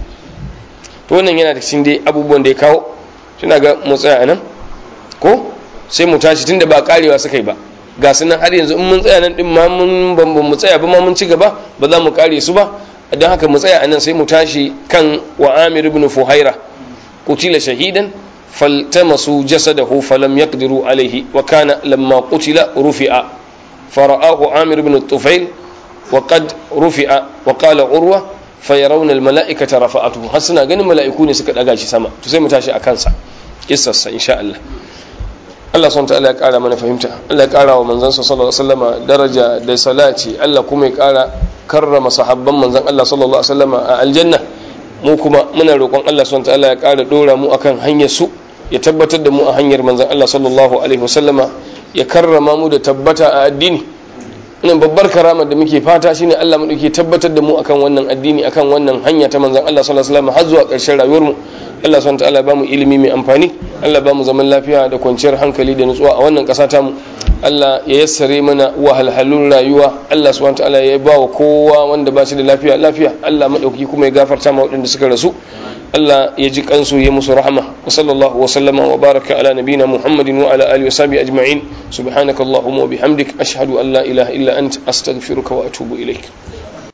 to wannan yana da cikin dai abubuwan da ya kawo, suna ga mu tsaya anan ko sai mu tashi, tunda ba karewa suka yi ba, ga su nan har yanzu in mun tsaya nan din ma mun ban mu tsaya ba ma mun ci gaba, ba za mu kare su ba, don haka mu tsaya anan sai mu tashi kan wa Amir ibn Fuhaira qutila shahidan فالتمسوا جسده فلم يقدروا عليه وكان لما قتل رفع فرآه عامر بن الطفيل وقد رفع وقال عروة فيرون الملائكة رفعته. حسنا غني ملائكوني suka daga shi sama, to sai mu tashi akan sa kissarsa insha Allah. Allah subhanahu wa ta'ala ya kara mana fahimta, Allah ya kara wa manzon sa sallallahu alaihi wasallam daraja da salati, Allah kuma ya kara karrama sahabban manzon Allah sallallahu alaihi wasallam a aljanna. mu kuma muna roƙon Allah subhanahu wa ta'ala ya ƙara dora mu akan hanyar su, ya tabbatar da mu a hanyar manzon Allah sallallahu alaihi wasallama, ya karrama mu da tabbata a addini. wannan babbar karama da muke fata shine Allah mu dauke tabbatar da mu akan wannan addini, akan wannan hanya ta manzon Allah sallallahu alaihi wasallama har zuwa ƙarshen rayuwar mu. Allah subhanahu wa ta'ala ba mu ilimi mai amfani, Allah ba mu zaman lafiya da kwanciyar hankali da nutsuwa a wannan ƙasa ta mu. Allah ya yassare mana wahalhalun rayuwa, Allah subhanahu wa ta'ala ya ba wa kowa wanda ba shi da lafiya lafiya, Allah madauki kuma ya gafarta ma waɗanda suka rasu, Allah ya ji kansu ya musu rahama. Wa sallallahu wa sallama wa baraka ala nabina Muhammadin wa ala alihi wa sahbihi ajma'in. Subhanakallahumma wa bihamdik ashhadu an la ilaha illa anta astaghfiruka wa atubu ilaik.